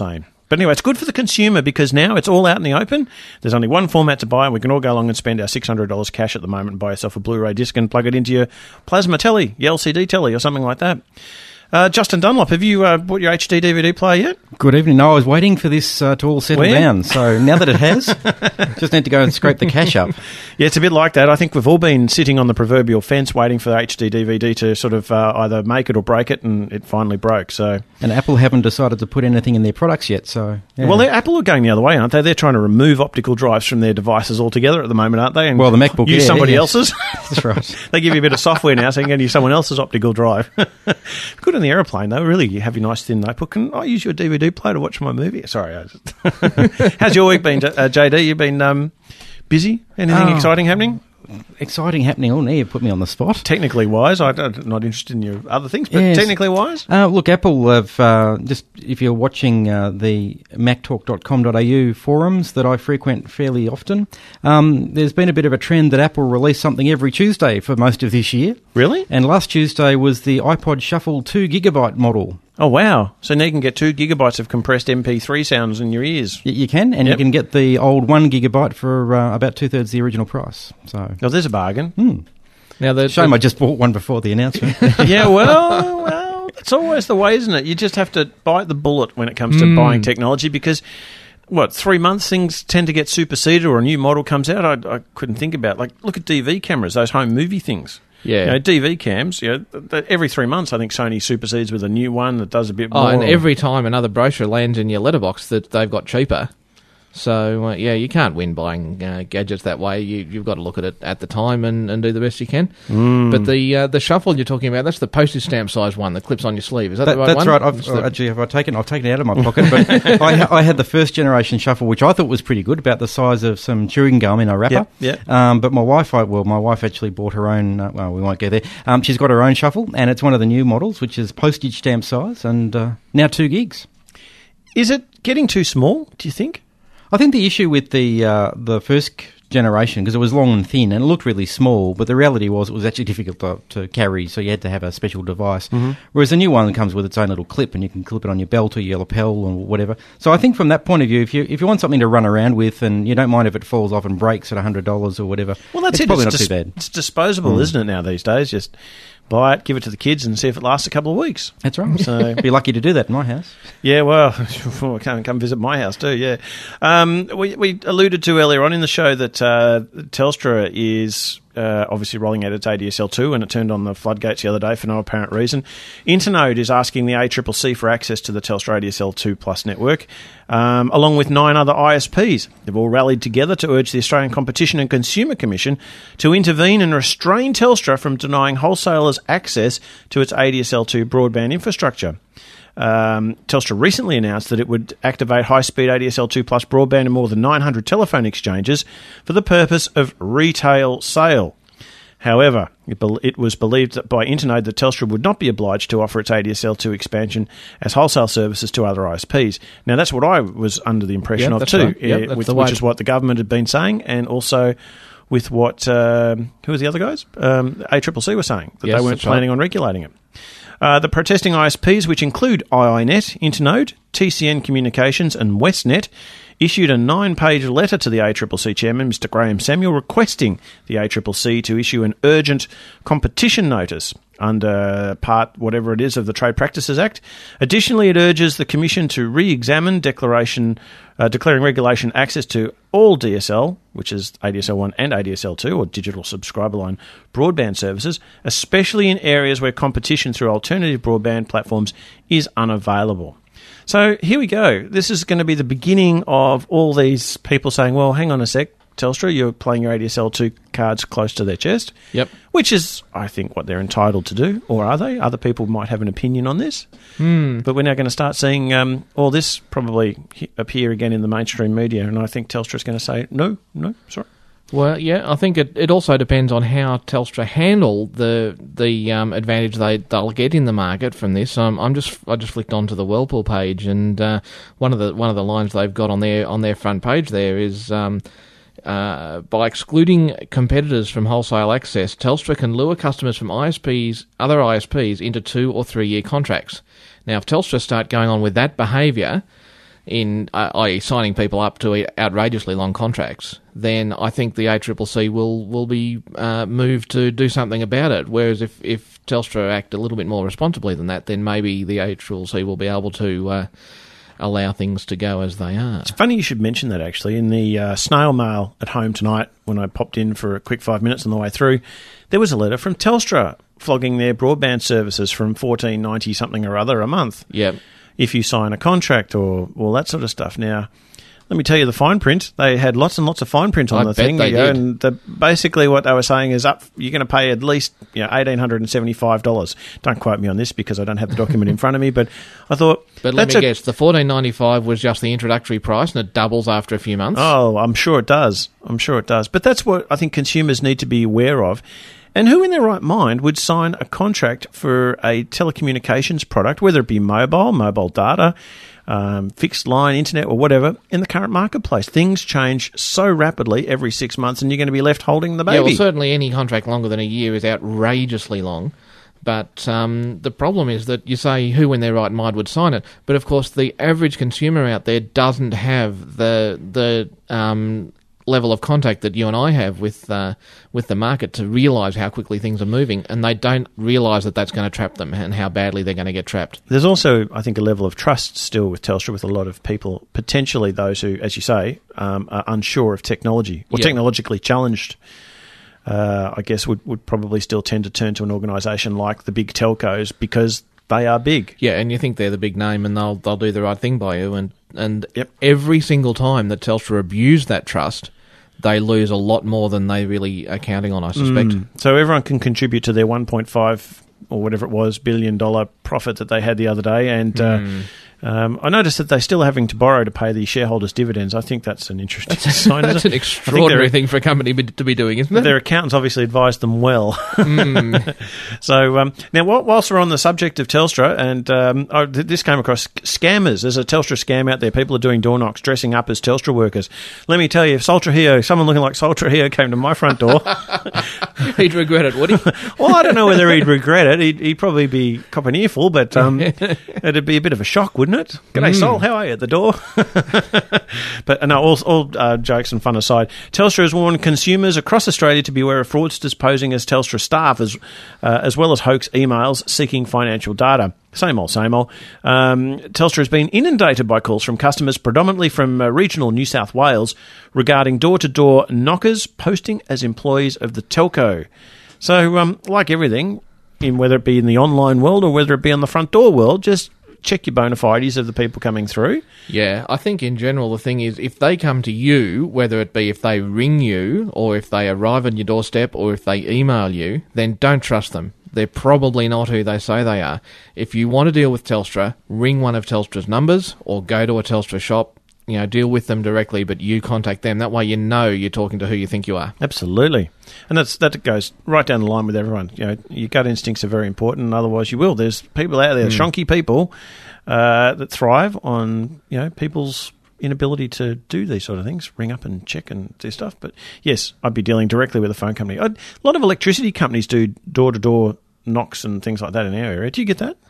But anyway, it's good for the consumer because now it's all out in the open. There's only one format to buy, and we can all go along and spend our six hundred dollars cash at the moment and buy yourself a Blu-ray disc and plug it into your plasma telly, your L C D telly or something like that. Uh, Justin Dunlop, have you uh, bought your H D D V D player yet? Good evening. No, I was waiting for this uh, to all settle Where? down. So now that it has, just need to go and scrape the cash up. Yeah, it's a bit like that. I think we've all been sitting on the proverbial fence waiting for the H D D V D to sort of uh, either make it or break it, and it finally broke. So, And Apple haven't decided to put anything in their products yet. So, yeah. Well, they're- Apple are going the other way, aren't they? They're trying to remove optical drives from their devices altogether at the moment, aren't they? And Well, the MacBook use Air, somebody yes. else's. That's right. They give you a bit of software now, so you can use someone else's optical drive. Good on the aeroplane, though. Really, you have your nice thin notebook. Can I use your D V D player to watch my movie? Sorry. I just How's your week been, uh, J D? You've been um, busy? Anything Oh. exciting happening? Exciting happening. Oh, now you put me on the spot. Technically wise, I don't, I'm not interested in your other things, but Yes. technically wise? Uh, look, Apple have uh, just, if you're watching uh, the mac talk dot com dot a u forums that I frequent fairly often, um, there's been a bit of a trend that Apple release something every Tuesday for most of this year. Really? And last Tuesday was the iPod Shuffle two gigabyte model. Oh, wow. So now you can get two gigabytes of compressed M P three sounds in your ears. Y- You can, and Yep. you can get the old one gigabyte for uh, about two-thirds the original price. So, Oh, there's a bargain. hmm. Now, the, Shame the- I just bought one before the announcement. Yeah, well, well, it's always the way, isn't it? You just have to bite the bullet when it comes to Mm. buying technology because, what, three months things tend to get superseded or a new model comes out? I, I couldn't think about. Like, look at D V cameras, those home movie things. Yeah. You know, D V cams, you know, th- th- every three months I think Sony supersedes with a new one that does a bit Oh, more. and every time another brochure lands in your letterbox that they've got cheaper. So, uh, yeah, you can't win buying uh, gadgets that way. You, you've got to look at it at the time and, and do the best you can. Mm. But the uh, the shuffle you're talking about, that's the postage stamp size one that clips on your sleeve. Is that, That- the right that's one? right. I've, It's the- actually, have I taken? I've taken it out of my pocket, but I, ha- I had the first generation shuffle, which I thought was pretty good, about the size of some chewing gum in a wrapper. Yep, yep. Um, but my wife, I, well, my wife actually bought her own. Uh, well, we won't go there. Um, she's got her own shuffle, and it's one of the new models, which is postage stamp size, and uh, now two gigs. Is it getting too small, do you think? I think the issue with the uh, the first generation, because it was long and thin and it looked really small, but the reality was it was actually difficult to, to carry, so you had to have a special device. Mm-hmm. Whereas the new one comes with its own little clip, and you can clip it on your belt or your lapel or whatever. So I think from that point of view, if you if you want something to run around with and you don't mind if it falls off and breaks at one hundred dollars or whatever, Well, that's it's it. probably it's not dis- too bad. It's disposable, Mm. isn't it, now these days? Just buy it, give it to the kids, and see if it lasts a couple of weeks. That's right. So, Be lucky to do that in my house. yeah, well, come come visit my house too. Yeah, um, we we alluded to earlier on in the show that uh, Telstra is uh, obviously rolling out its A D S L two, and it turned on the floodgates the other day for no apparent reason. Internode is asking the A C C C for access to the Telstra A D S L two Plus network, um, along with nine other I S Ps. They've all rallied together to urge the Australian Competition and Consumer Commission to intervene and restrain Telstra from denying wholesalers access to its A D S L two broadband infrastructure. Um, Telstra recently announced that it would activate high-speed A D S L two Plus broadband in more than nine hundred telephone exchanges for the purpose of retail sale. However, it, be- it was believed that by Internode that Telstra would not be obliged to offer its A D S L two expansion as wholesale services to other I S Ps. Now, that's what I was under the impression Yep, of that's too, right. Yep, uh, that's with, the which way- is what the government had been saying, and also with what um, who was the other guys? Um, A C C C were saying that Yes, they weren't that's right. planning on regulating it. Uh, the protesting I S Ps, which include I I net, Internode, T C N Communications and Westnet, issued a nine-page letter to the A C C C chairman, Mister Graham Samuel, requesting the A C C C to issue an urgent competition notice under part whatever it is of the Trade Practices Act. Additionally, it urges the Commission to re-examine declaration, uh, declaring regulation access to all D S L, which is A D S L one and A D S L two, or digital subscriber line broadband services, especially in areas where competition through alternative broadband platforms is unavailable. So here we go. This is going to be the beginning of all these people saying, well, hang on a sec, Telstra, you're playing your A D S L two cards close to their chest. Yep. Which is, I think, what they're entitled to do. Or are they? Other people might have an opinion on this. Hmm. But we're now going to start seeing um, all this probably he- appear again in the mainstream media. And I think Telstra's going to say, no, no, sorry. Well, yeah, I think it, it also depends on how Telstra handle the the um, advantage they they'll get in the market from this. Um, I'm just I just flicked onto the Whirlpool page, and uh, one of the one of the lines they've got on their on their front page there is um, uh, by excluding competitors from wholesale access, Telstra can lure customers from I S Ps, other I S Ps, into two or three year contracts. Now, if Telstra start going on with that behaviour, in uh, that is signing people up to outrageously long contracts, then I think the A C C C will will be uh, moved to do something about it. Whereas if, if Telstra act a little bit more responsibly than that, then maybe the A C C C will be able to uh, allow things to go as they are. It's funny you should mention that, actually. In the uh, snail mail at home tonight, when I popped in for a quick five minutes on the way through, there was a letter from Telstra flogging their broadband services from fourteen ninety something or other a month. Yep. If you sign a contract or all that sort of stuff. Now, let me tell you the fine print. They had lots and lots of fine print on I the bet thing. they you know, did. And the, basically what they were saying is up. You're going to pay at least you know, one thousand eight hundred seventy-five dollars. Don't quote me on this because I don't have the document in front of me, but I thought... But let that's me a, guess, the fourteen ninety-five was just the introductory price and it doubles after a few months? Oh, I'm sure it does. I'm sure it does. But that's what I think consumers need to be aware of. And who in their right mind would sign a contract for a telecommunications product, whether it be mobile, mobile data, um, fixed line, internet or whatever, in the current marketplace? Things change so rapidly every six months and you're going to be left holding the baby. Yeah, well, certainly any contract longer than a year is outrageously long. But um, the problem is that you say who in their right mind would sign it. But, of course, the average consumer out there doesn't have the the um, level of contact that you and I have with uh, with the market to realise how quickly things are moving, and they don't realise that that's going to trap them and how badly they're going to get trapped. There's also, I think, a level of trust still with Telstra with a lot of people, potentially those who, as you say, um, are unsure of technology or Yeah. technologically challenged. Uh, I guess would, would probably still tend to turn to an organisation like the big telcos because they are big. Yeah, and you think they're the big name and they'll they'll do the right thing by you, and and Yep. every single time that Telstra abuse that trust, they lose a lot more than they really are counting on, I suspect. Mm. So everyone can contribute to their one point five or whatever it was billion dollar profit that they had the other day, and Mm. uh, um, I noticed that they're still having to borrow to pay the shareholders' dividends. I think that's an interesting sign. That's isn't an it? extraordinary thing for a company be- to be doing, isn't it? Their accountants obviously advised them well. Mm. So um, now, wh- whilst we're on the subject of Telstra, and um, oh, th- this came across scammers. There's a Telstra scam out there. People are doing door knocks, dressing up as Telstra workers. Let me tell you, if Sol Trujillo, someone looking like Sol Trujillo came to my front door, He'd regret it, would he? well, I don't know whether he'd regret it. He'd, he'd probably be cop an earful, but um, it'd be a bit of a shock, wouldn't it? G'day, Mm. Sol. How are you at the door? But uh, no, all, all uh, jokes and fun aside, Telstra has warned consumers across Australia to beware of fraudsters posing as Telstra staff, as uh, as well as hoax emails seeking financial data. Same old, same old. Um, Telstra has been inundated by calls from customers, predominantly from uh, regional New South Wales, regarding door-to-door knockers posting as employees of the telco. So, um, like everything, in whether it be in the online world or whether it be on the front door world, just check your bona fides of the people coming through. Yeah, I think in general the thing is if they come to you, whether it be if they ring you or if they arrive on your doorstep or if they email you, then don't trust them. They're probably not who they say they are. If you want to deal with Telstra, ring one of Telstra's numbers or go to a Telstra shop. You know, deal with them directly, but you contact them. That way you know you're talking to who you think you are. Absolutely. And that's that goes right down the line with everyone. You know, your gut instincts are very important, otherwise you will. There's people out there, Mm. shonky people, uh, that thrive on, you know, people's inability to do these sort of things, ring up and check and do stuff. But yes, I'd be dealing directly with a phone company. I'd, a lot of electricity companies do door-to-door knocks and things like that in our area. Do you get that?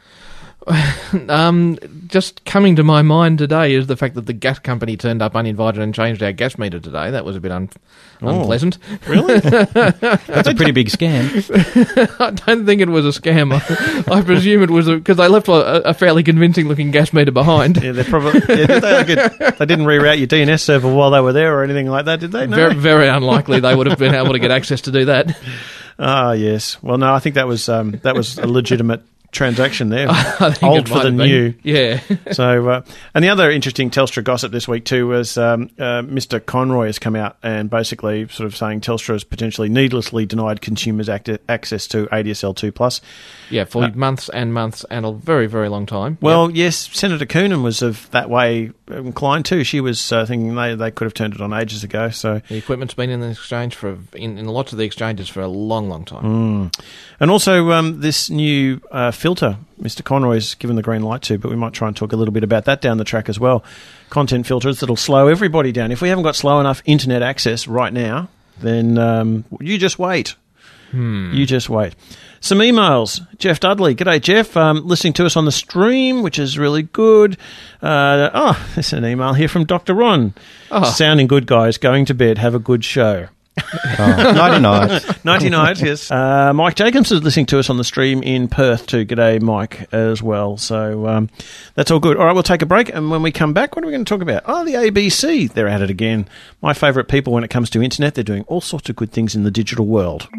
um, just coming to my mind today is the fact that the gas company turned up uninvited and changed our gas meter today. That was a bit un- Oh. unpleasant. Really? That's a pretty big scam. I don't think it was a scam. I, I presume it was because they left a, a fairly convincing-looking gas meter behind. Yeah, they probably yeah, did they, like, they didn't reroute your D N S server while they were there or anything like that, did they? No. Very, very unlikely they would have been able to get access to do that. Ah, yes. Well, no, I think that was um, that was a legitimate transaction there. I think Old it for might the have been. new. Yeah. So, uh, and the other interesting Telstra gossip this week too was um, uh, Mister Conroy has come out and basically sort of saying Telstra has potentially needlessly denied consumers act- access to A D S L two plus. Yeah, for Uh, months and months and a very, very long time. Well, yes, Senator Coonan was of that way inclined too. She was uh, thinking they, they could have turned it on ages ago. So The equipment's been in the exchange for in, in lots of the exchanges for a long, long time. Mm. And also um, this new uh, filter, Mister Conroy's given the green light to, but we might try and talk a little bit about that down the track as well. Content filters that'll slow everybody down. If we haven't got slow enough internet access right now, then um, you just wait. Hmm. You just wait. Some emails. Jeff Dudley. G'day, Jeff. Um, listening to us on the stream, which is really good. Uh, oh, there's an email here from Doctor Ron. Oh. Sounding good, guys. Going to bed. Have a good show. Oh, nighty night. Nighty night, yes. Uh, Mike Jacobs is listening to us on the stream in Perth too. G'day, Mike, as well. So um, that's all good. All right, we'll take a break, and when we come back, what are we going to talk about? Oh, the A B C. They're at it again. My favourite people when it comes to internet. They're doing all sorts of good things in the digital world.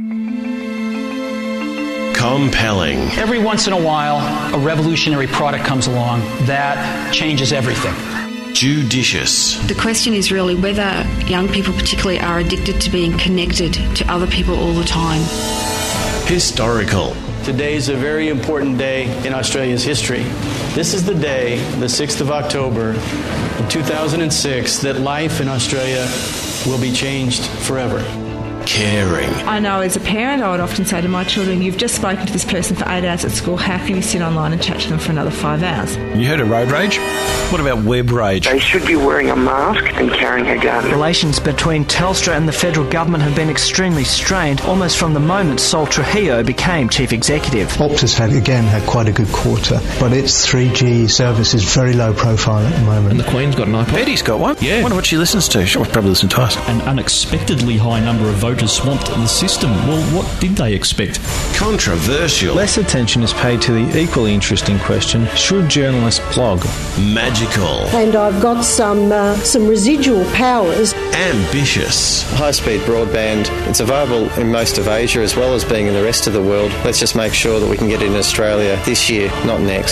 Compelling. Every once in a while, a revolutionary product comes along that changes everything. Judicious. The question is really whether young people particularly are addicted to being connected to other people all the time. Historical. Today is a very important day in Australia's history. This is the day, the sixth of October of two thousand six, that life in Australia will be changed forever. Caring. I know as a parent I would often say to my children, you've just spoken to this person for eight hours at school, how can you sit online and chat to them for another five hours? You heard of road rage? What about web rage? They should be wearing a mask and carrying a gun. Relations between Telstra and the federal government have been extremely strained almost from the moment Sol Trujillo became chief executive. Optus had again had quite a good quarter, but its three G service is very low profile at the moment. And the Queen's got an iPod. Betty's got one. Yeah. I wonder what she listens to. She'll probably listen to us. An unexpectedly high number of voters swamped the system. Well, what did they expect? Controversial. Less attention is paid to the equally interesting question, should journalists blog? Magical. And I've got some uh, some residual powers. Ambitious. High-speed broadband, it's available in most of Asia as well as being in the rest of the world. Let's just make sure that we can get it in Australia this year, not next.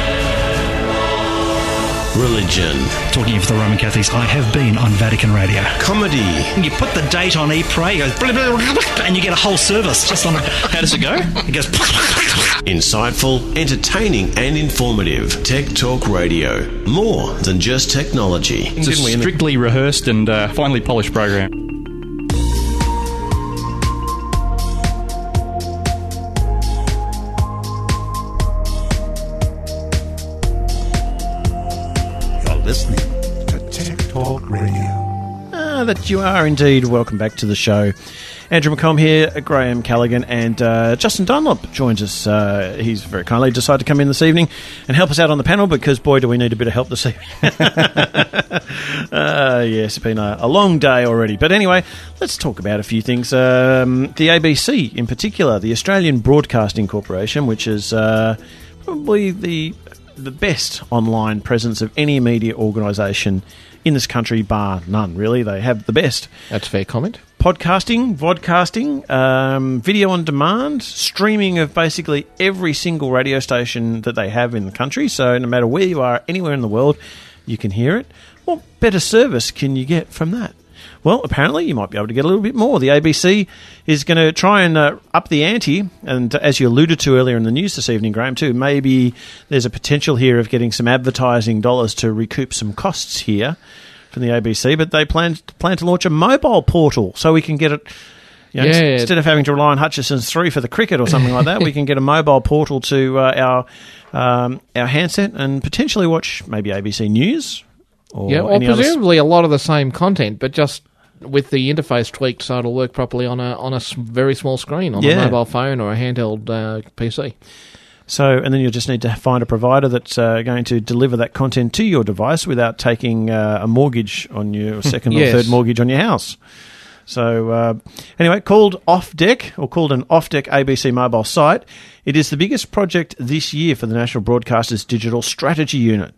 Religion. Talking of the Roman Catholics, I have been on Vatican Radio. Comedy. You put the date on e-pray, it goes blah, blah, blah, blah, and you get a whole service just on it. How does it go? It goes Insightful, entertaining and informative. Tech Talk Radio. More than just technology. It's a strictly rehearsed and uh, finely polished program. Listening to Tech Talk Radio. Ah, that you are indeed. Welcome back to the show. Andrew McComb here, Graham Callaghan, and uh, Justin Dunlop joins us. Uh, he's very kindly decided to come in this evening and help us out on the panel because, boy, do we need a bit of help this evening. uh, yes, it's been a, a long day already. But anyway, let's talk about a few things. Um, the A B C in particular, the Australian Broadcasting Corporation, which is uh, probably the... the best online presence of any media organisation in this country, bar none, really. They have the best. That's a fair comment. Podcasting, vodcasting, um, video on demand, streaming of basically every single radio station that they have in the country. So no matter where you are, anywhere in the world, you can hear it. What better service can you get from that? Well, apparently you might be able to get a little bit more. The A B C is going to try and uh, up the ante, and as you alluded to earlier in the news this evening, Graham, too, maybe there's a potential here of getting some advertising dollars to recoup some costs here from the A B C, but they plan, plan to launch a mobile portal so we can get it, you know, yeah. instead of having to rely on Hutchison's three for the cricket or something like that, we can get a mobile portal to uh, our um, our handset and potentially watch maybe A B C News. Or yeah, or presumably a lot of the same content, but just with the interface tweaked so it'll work properly on a on a very small screen, on yeah. a mobile phone or a handheld uh, P C. So, and then you'll just need to find a provider that's uh, going to deliver that content to your device without taking uh, a mortgage on your second yes. or third mortgage on your house. So, uh, anyway, called Off Deck, or called an Off Deck A B C mobile site, it is the biggest project this year for the National Broadcasters Digital Strategy Unit.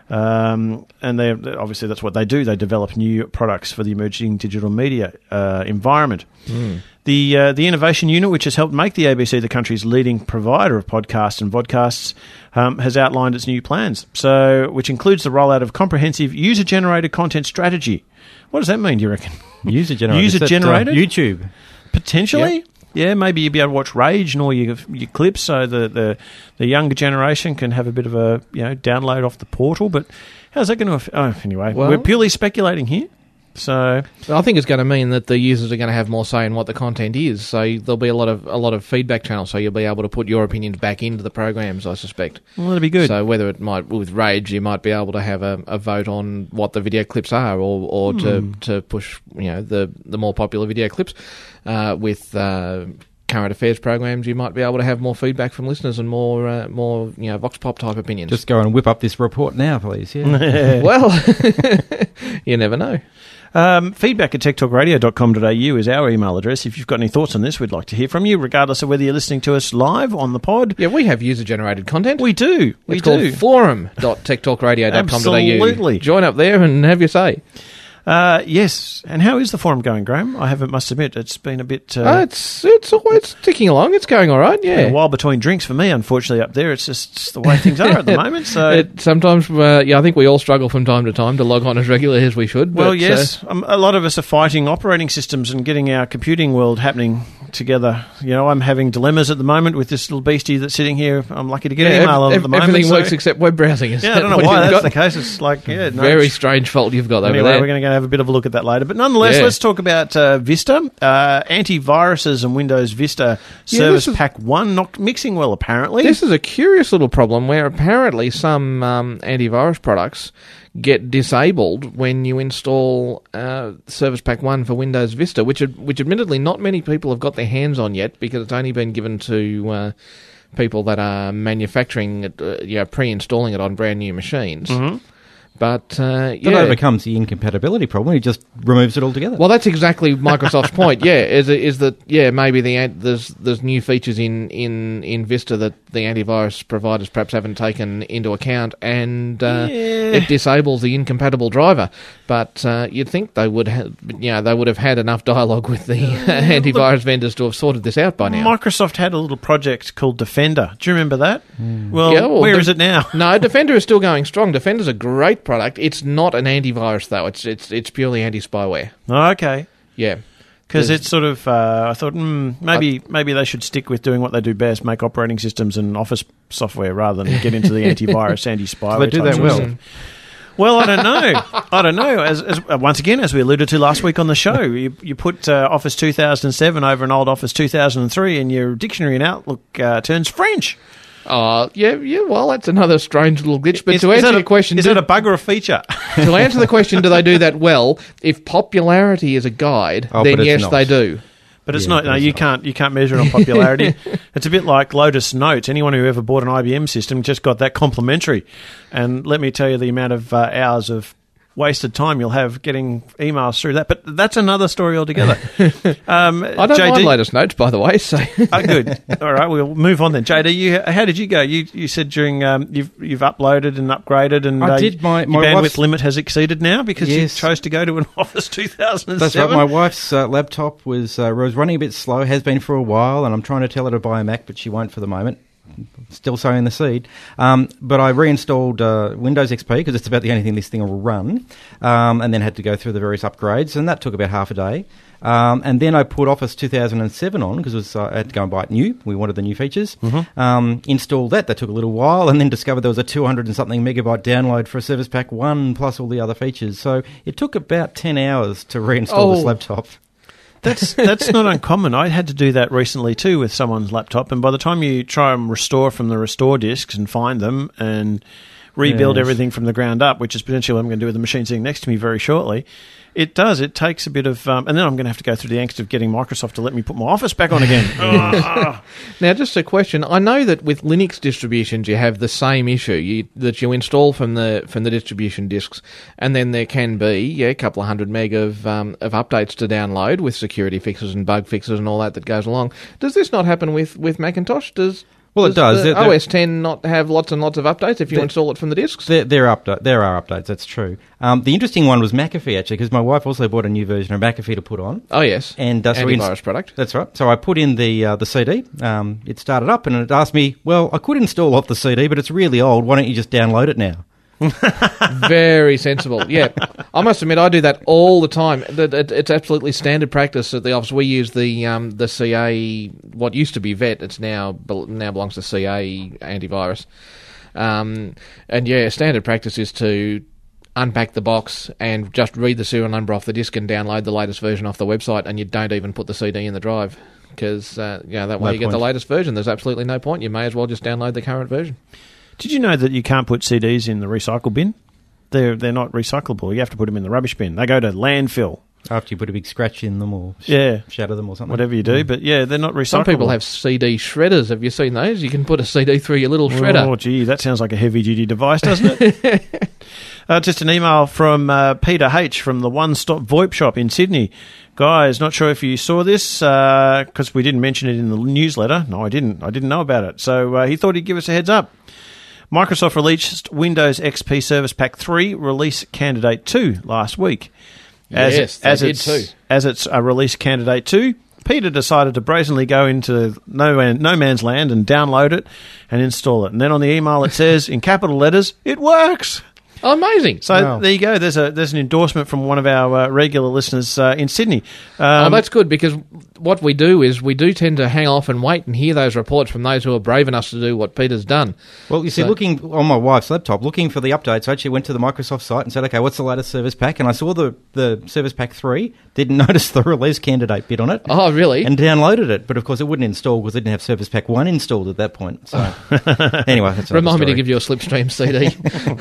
Um, and they obviously that's what they do. They develop new products for the emerging digital media uh, environment. Mm. The uh, the innovation unit, which has helped make the A B C the country's leading provider of podcasts and vodcasts, um, has outlined its new plans. So, which includes the rollout of comprehensive user-generated content strategy. What does that mean? Do you reckon? User-generated. User-generated. Uh, YouTube. Potentially. Yep. Yeah, maybe you'd be able to watch Rage and all your your clips, so the, the, the younger generation can have a bit of a you know download off the portal. But how's that going to? Oh, anyway, well, we're purely speculating here. So I think it's going to mean that the users are going to have more say in what the content is. So there'll be a lot of a lot of feedback channels. So you'll be able to put your opinions back into the programs, I suspect. Well, that'd be good. So whether it might with Rage, you might be able to have a, a vote on what the video clips are, or or Hmm. to to push you know the the more popular video clips. Uh, with uh, current affairs programs, you might be able to have more feedback from listeners and more, uh, more you know, Vox Pop type opinions. Just go and whip up this report now, please. Yeah. Well, you never know. Um, feedback at tech talk radio dot com dot a u is our email address. If you've got any thoughts on this, we'd like to hear from you, regardless of whether you're listening to us live on the pod. Yeah, we have user-generated content. We do. We it's do. called forum dot tech talk radio dot com dot a u. Absolutely. Join up there and have your say. Uh, yes. And how is the forum going, Graham? I haven't, must admit, it's been a bit... Uh, uh, it's it's always ticking along. It's going all right, yeah. Been a while between drinks for me, unfortunately, up there. It's just it's the way things are at the moment. So it, Sometimes, uh, yeah, I think we all struggle from time to time to log on as regularly as we should. Well, but, yes. Uh, um, a lot of us are fighting operating systems and getting our computing world happening together. You know, I'm having dilemmas at the moment with this little beastie that's sitting here. I'm lucky to get yeah, an email on ev- at the moment. Everything so. works except web browsing. Is yeah, I don't know why that's got? the case. It's like, yeah, no, very it's, strange fault you've got anyway, over there. We're going to have a bit of a look at that later. But nonetheless, yeah. let's talk about uh, Vista. Uh, antiviruses and Windows Vista yeah, Service is, Pack one not mixing well, apparently. This is a curious little problem where apparently some um, antivirus products get disabled when you install uh, Service Pack one for Windows Vista, which which admittedly not many people have got their hands on yet because it's only been given to uh, people that are manufacturing it, uh, you know, pre-installing it on brand new machines. Mm-hmm. But, uh, yeah. That overcomes the incompatibility problem. He just removes it altogether. Well, that's exactly Microsoft's point, yeah, is, is that, yeah, maybe the there's there's new features in, in, in Vista that the antivirus providers perhaps haven't taken into account, and uh, yeah. it disables the incompatible driver. But uh, you'd think they would have, you know, they would have had enough dialogue with the uh, antivirus look, vendors to have sorted this out by now. Microsoft had a little project called Defender. Do you remember that? Mm. Well, yeah, well, where De- is it now? No, Defender is still going strong. Defender's a great product. It's not an antivirus though. It's it's it's purely anti-spyware. Oh, okay. Yeah. Because it's sort of, uh, I thought, mm, maybe I, maybe they should stick with doing what they do best, make operating systems and Office software rather than get into the antivirus, anti-spyware. They do that well. Stuff. Well, I don't know. I don't know. As, as uh, once again, as we alluded to last week on the show, you, you put uh, Office two thousand seven over an old Office two thousand three, and your dictionary and Outlook uh, turns French. Oh, yeah, yeah. Well, that's another strange little glitch. But is, to is answer a, your question, is do, that a bug or a feature? To answer the question, do they do that well? If popularity is a guide, oh, then yes, not. they do. But it's yeah, not. No, you not. can't. You can't measure it on popularity. It's a bit like Lotus Notes. Anyone who ever bought an I B M system just got that complimentary. And let me tell you the amount of uh, hours of wasted time you'll have getting emails through that. But that's another story altogether. Um, I don't J D, mind Lotus Notes, by the way. So oh, good. All right, we'll move on then. J D, you, how did you go? You you said during um, you've you've uploaded and upgraded, and I uh, did. My, my your bandwidth wife's... limit has exceeded now because yes. you chose to go to an Office two thousand seven. That's right. My wife's uh, laptop was uh, was running a bit slow. Has been for a while, and I'm trying to tell her to buy a Mac, but she won't for the moment. Still sowing the seed. Um, but I reinstalled uh, Windows X P because it's about the only thing this thing will run, um, and then had to go through the various upgrades, and that took about half a day. Um, and then I put Office two thousand seven on because uh, I had to go and buy it new. We wanted the new features. Mm-hmm. Um, installed that. That took a little while, and then discovered there was a two hundred and something megabyte download for a Service Pack one plus all the other features. So it took about ten hours to reinstall Oh. this laptop. That's that's not uncommon. I had to do that recently too with someone's laptop, and by the time you try and restore from the restore disks and find them and rebuild Yes. everything from the ground up, which is potentially what I'm going to do with the machine sitting next to me very shortly, it does. It takes a bit of... Um, and then I'm going to have to go through the angst of getting Microsoft to let me put my Office back on again. Ah. Now, just a question. I know that with Linux distributions, you have the same issue you, that you install from the from the distribution disks, and then there can be yeah a couple of hundred meg of um, of updates to download with security fixes and bug fixes and all that that goes along. Does this not happen with, with Macintosh? Does Well, it does. The There- O S ten not have lots and lots of updates if you There- install it from the disks? There, there, are upda- there are updates, that's true. Um, the interesting one was McAfee, actually, because my wife also bought a new version of McAfee to put on. Oh, yes. And uh, so we Antivirus ins- product. That's right. So I put in the uh, the C D. Um, it started up, and it asked me, well, I could install off the C D, but it's really old. Why don't you just download it now? Very sensible. Yeah, I must admit I do that all the time. That it, it's absolutely standard practice at the office. We use the um, the C A, what used to be Vet. It's now now belongs to C A antivirus. Um, and yeah, standard practice is to unpack the box and just read the serial number off the disk and download the latest version off the website, and you don't even put the C D in the drive because uh, yeah, that way No you get point. the latest version. There's absolutely no point. You may as well just download the current version. Did you know that you can't put C Ds in the recycle bin? They're they're not recyclable. You have to put them in the rubbish bin. They go to landfill. After you put a big scratch in them or sh- yeah. shatter them or something. Whatever you do, but yeah, they're not recyclable. Some people have C D shredders. Have you seen those? You can put a C D through your little shredder. Oh, gee, that sounds like a heavy-duty device, doesn't it? uh, just an email from uh, Peter H. from the One Stop VoIP Shop in Sydney. Guys, not sure if you saw this, because uh, we didn't mention it in the newsletter. No, I didn't. I didn't know about it. So uh, he thought he'd give us a heads up. Microsoft released Windows X P Service Pack three Release Candidate two last week. As yes, it, as they it's, did too. As it's a release candidate two, Peter decided to brazenly go into no, man, no man's land and download it and install it. And then on the email it says, in capital letters, it works! Oh, amazing. So wow. There you go. There's a there's an endorsement from one of our uh, regular listeners uh, in Sydney. Um, oh, that's good, because what we do is we do tend to hang off and wait and hear those reports from those who are brave enough to do what Peter's done. Well, you see, so, looking on my wife's laptop, looking for the updates, I actually went to the Microsoft site and said, okay, what's the latest Service Pack? And I saw the, the Service Pack three, didn't notice the release candidate bit on it. Oh, really? And downloaded it. But, of course, it wouldn't install because it didn't have Service Pack one installed at that point. So anyway, that's Remind me to give you a Slipstream C D.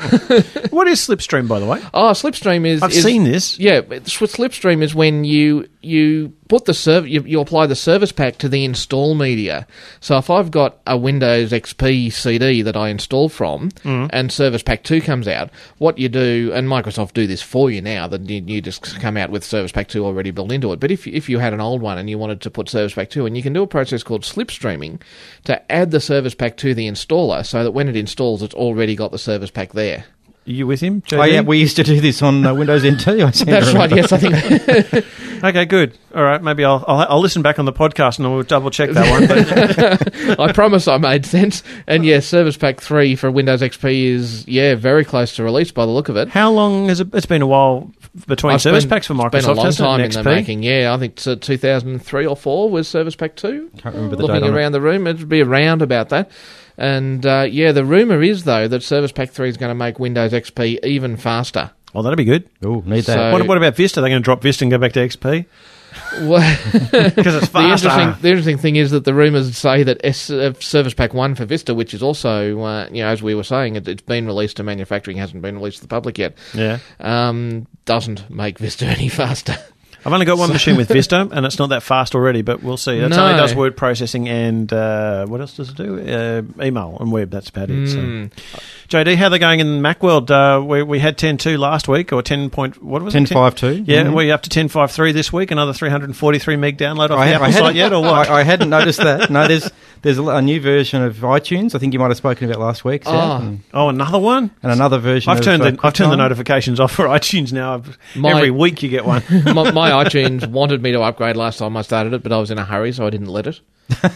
What is Slipstream, by the way? Oh, Slipstream is... I've is, seen this. Yeah, Slipstream is when you you put the serv- you, you apply the Service Pack to the install media. So if I've got a Windows X P C D that I install from, Mm. and Service Pack two comes out, what you do, and Microsoft do this for you now, that you, you just come out with Service Pack two already built into it. But if if you had an old one and you wanted to put Service Pack two, and you can do a process called slipstreaming to add the Service Pack to the installer, so that when it installs, it's already got the Service Pack there. Are you with him, J D? Oh, yeah, we used to do this on uh, Windows N T. I seem That's to right, yes, I think. Okay, good. All right, maybe I'll, I'll I'll listen back on the podcast and I'll double check that one. But I promise I made sense. And yeah, Service Pack three for Windows X P is, yeah, very close to release by the look of it. How long has it... It's been a while between I've Service been, Packs for Microsoft, It's been a long hasn't it, time in X P? the making, yeah. I think it's uh, two thousand three or four was Service Pack two. Can't remember the Looking date on around the room, it'd be around about that. And uh, yeah, the rumour is, though, that Service Pack three is going to make Windows X P even faster. Oh, that'd be good. Oh, need that. So- What, what about Vista? Are they going to drop Vista and go back to X P? Well, Because it's the faster. interesting, the interesting thing is that the rumours say that S, uh, Service Pack one for Vista, which is also, uh, you know, as we were saying, it, it's been released to manufacturing, hasn't been released to the public yet, Yeah. um, doesn't make Vista any faster. I've only got one machine with Vista, and it's not that fast already, but we'll see. It No. only does word processing and, uh, what else does it do? Uh, email and web, that's about it. Mm. So. J D, how are they going in Macworld? Uh, we, we had ten point two last week, or ten point... What was ten it? point five two. Yeah, Mhm. we're up to ten point five three this week, another three hundred forty-three meg download off I, the ha- Apple I site hadn't- yet, or what? I, I hadn't noticed that. No, there's there's a, a new version of iTunes. I think you might have spoken about last week. Seth, Oh. and, Oh, another one? and another version. I've of, turned uh, the I've turned the QuickTime. notifications off for iTunes now. My- Every week you get one. my, my iTunes wanted me to upgrade last time I started it, but I was in a hurry, so I didn't let it.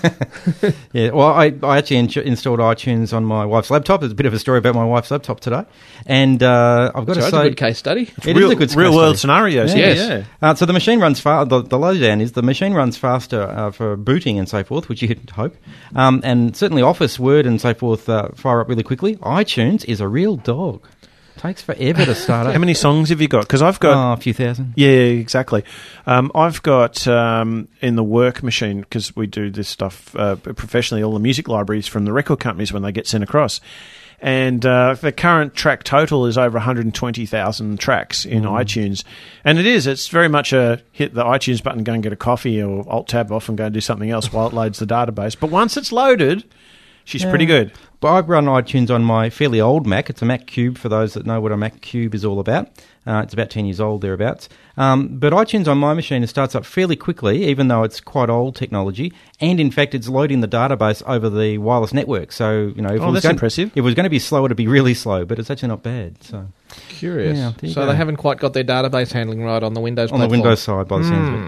Yeah, well, I, I actually in- installed iTunes on my wife's laptop. There's a bit of a story about my wife's laptop today, and uh, I've got So to it's say, a good case study. It real, is a good real case world study. scenarios. Yeah. Yeah. Yes. yeah. Uh, so the machine runs fast. The, the lowdown is the machine runs faster uh, for booting and so forth, which you'd hope, um, and certainly Office, Word, and so forth uh, fire up really quickly. iTunes is a real dog. Takes forever to start up. How many songs have you got? Because I've got... Oh, a few thousand. Yeah, exactly. Um, I've got um, in the work machine, because we do this stuff uh, professionally, all the music libraries from the record companies when they get sent across. And uh, the current track total is over one hundred twenty thousand tracks in Mm. iTunes. And it is. It's very much a hit the iTunes button, go and get a coffee, or Alt-Tab off and go and do something else while it loads the database. But once it's loaded, she's Yeah. pretty good. But I run iTunes on my fairly old Mac. It's a Mac Cube, for those that know what a Mac Cube is all about. Uh, it's about ten years old, thereabouts. Um, but iTunes on my machine it starts up fairly quickly, even though it's quite old technology. And, in fact, it's loading the database over the wireless network. So, you know, if Oh, it was that's going, impressive. If it was going to be slow, it'd be really slow, but it's actually not bad. So Curious. Yeah, there you so go. they haven't quite got their database handling right on the Windows on the platform. Windows side, by the sounds of it. Hmm.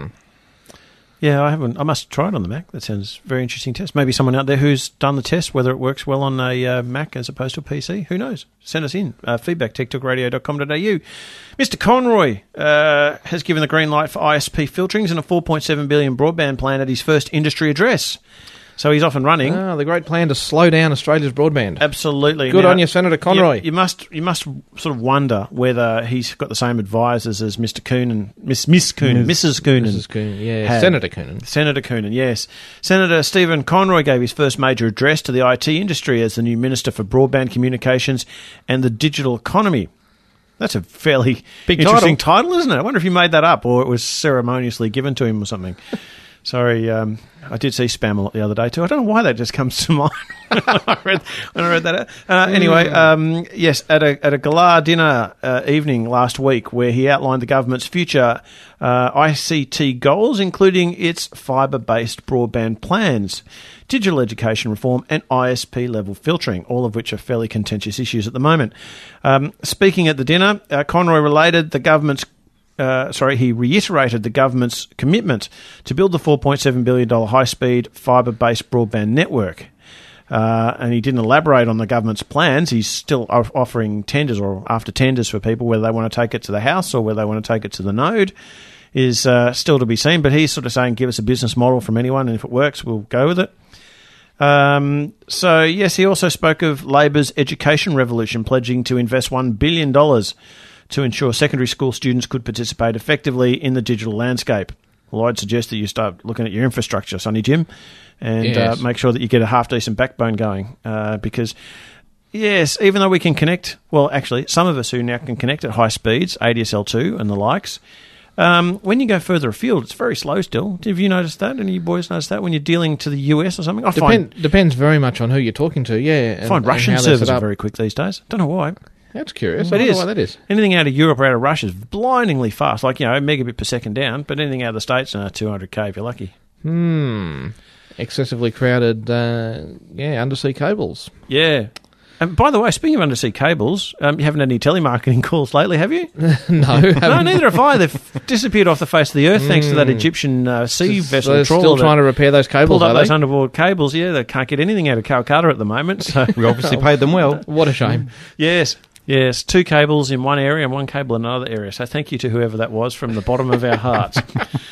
Yeah, I haven't. I must try it on the Mac. That sounds very interesting test. Maybe someone out there who's done the test, whether it works well on a uh, Mac as opposed to a P C. Who knows? Send us in. Uh, feedback, tech talk radio dot com dot a u. Mister Conroy uh, has given the green light for I S P filterings and a four point seven billion dollars broadband plan at his first industry address. So he's off and running. Ah, the great plan to slow down Australia's broadband. Absolutely. Good Now, on you, Senator Conroy. You, you must you must sort of wonder whether he's got the same advisors as Mister Coonan, Miss Miss Coonan, Missus Coonan. Missus Coonan, yeah. had. Senator Coonan. Senator Coonan, yes. Senator Stephen Conroy gave his first major address to the I T industry as the new Minister for Broadband Communications and the Digital Economy. That's a fairly Big interesting title. title, isn't it? I wonder if you made that up or it was ceremoniously given to him or something. Sorry, um, I did see Spam a lot the other day too. I don't know why that just comes to mind when I read, when I read that. Uh, anyway, um, yes, at a at a gala dinner uh, evening last week, where he outlined the government's future uh, I C T goals, including its fibre-based broadband plans, digital education reform, and I S P level filtering, all of which are fairly contentious issues at the moment. Um, speaking at the dinner, uh, Conroy related the government's Uh, sorry, he reiterated the government's commitment to build the four point seven billion dollars high-speed fibre-based broadband network. Uh, and he didn't elaborate on the government's plans. He's still off- offering tenders or after tenders for people, whether they want to take it to the house or whether they want to take it to the node is uh, still to be seen. But he's sort of saying, give us a business model from anyone, and if it works, we'll go with it. Um, so, yes, he also spoke of Labor's education revolution, pledging to invest one billion dollars to ensure secondary school students could participate effectively in the digital landscape. Well, I'd suggest that you start looking at your infrastructure, Sonny Jim, and yes. uh, make sure that you get a half-decent backbone going. Uh, because, yes, even though we can connect, well, actually, some of us who now can connect at high speeds, A D S L two and the likes, um, when you go further afield, it's very slow still. Have you noticed that? Any of you boys noticed that when you're dealing to the U S or something? I Depend, find, depends very much on who you're talking to, yeah. I find and, Russian and how they're servers set are up. very quick these days. Don't know why. That's curious. But I it don't is. know why that is. Anything out of Europe or out of Russia is blindingly fast, like, you know, megabit per second down, but anything out of the States, uh, two hundred k if you're lucky. Hmm. Excessively crowded, uh, yeah, undersea cables. Yeah. And by the way, speaking of undersea cables, um, you haven't had any telemarketing calls lately, have you? No. No, neither have I. They've disappeared off the face of the earth mm. thanks to that Egyptian uh, sea so vessel they're trawler. Still trying to repair those cables, pulled up are those they? underboard cables, yeah. They can't get anything out of Calcutta at the moment. So we obviously paid them well. What a shame. Yes. Yes, two cables in one area and one cable in another area. So thank you to whoever that was from the bottom of our hearts.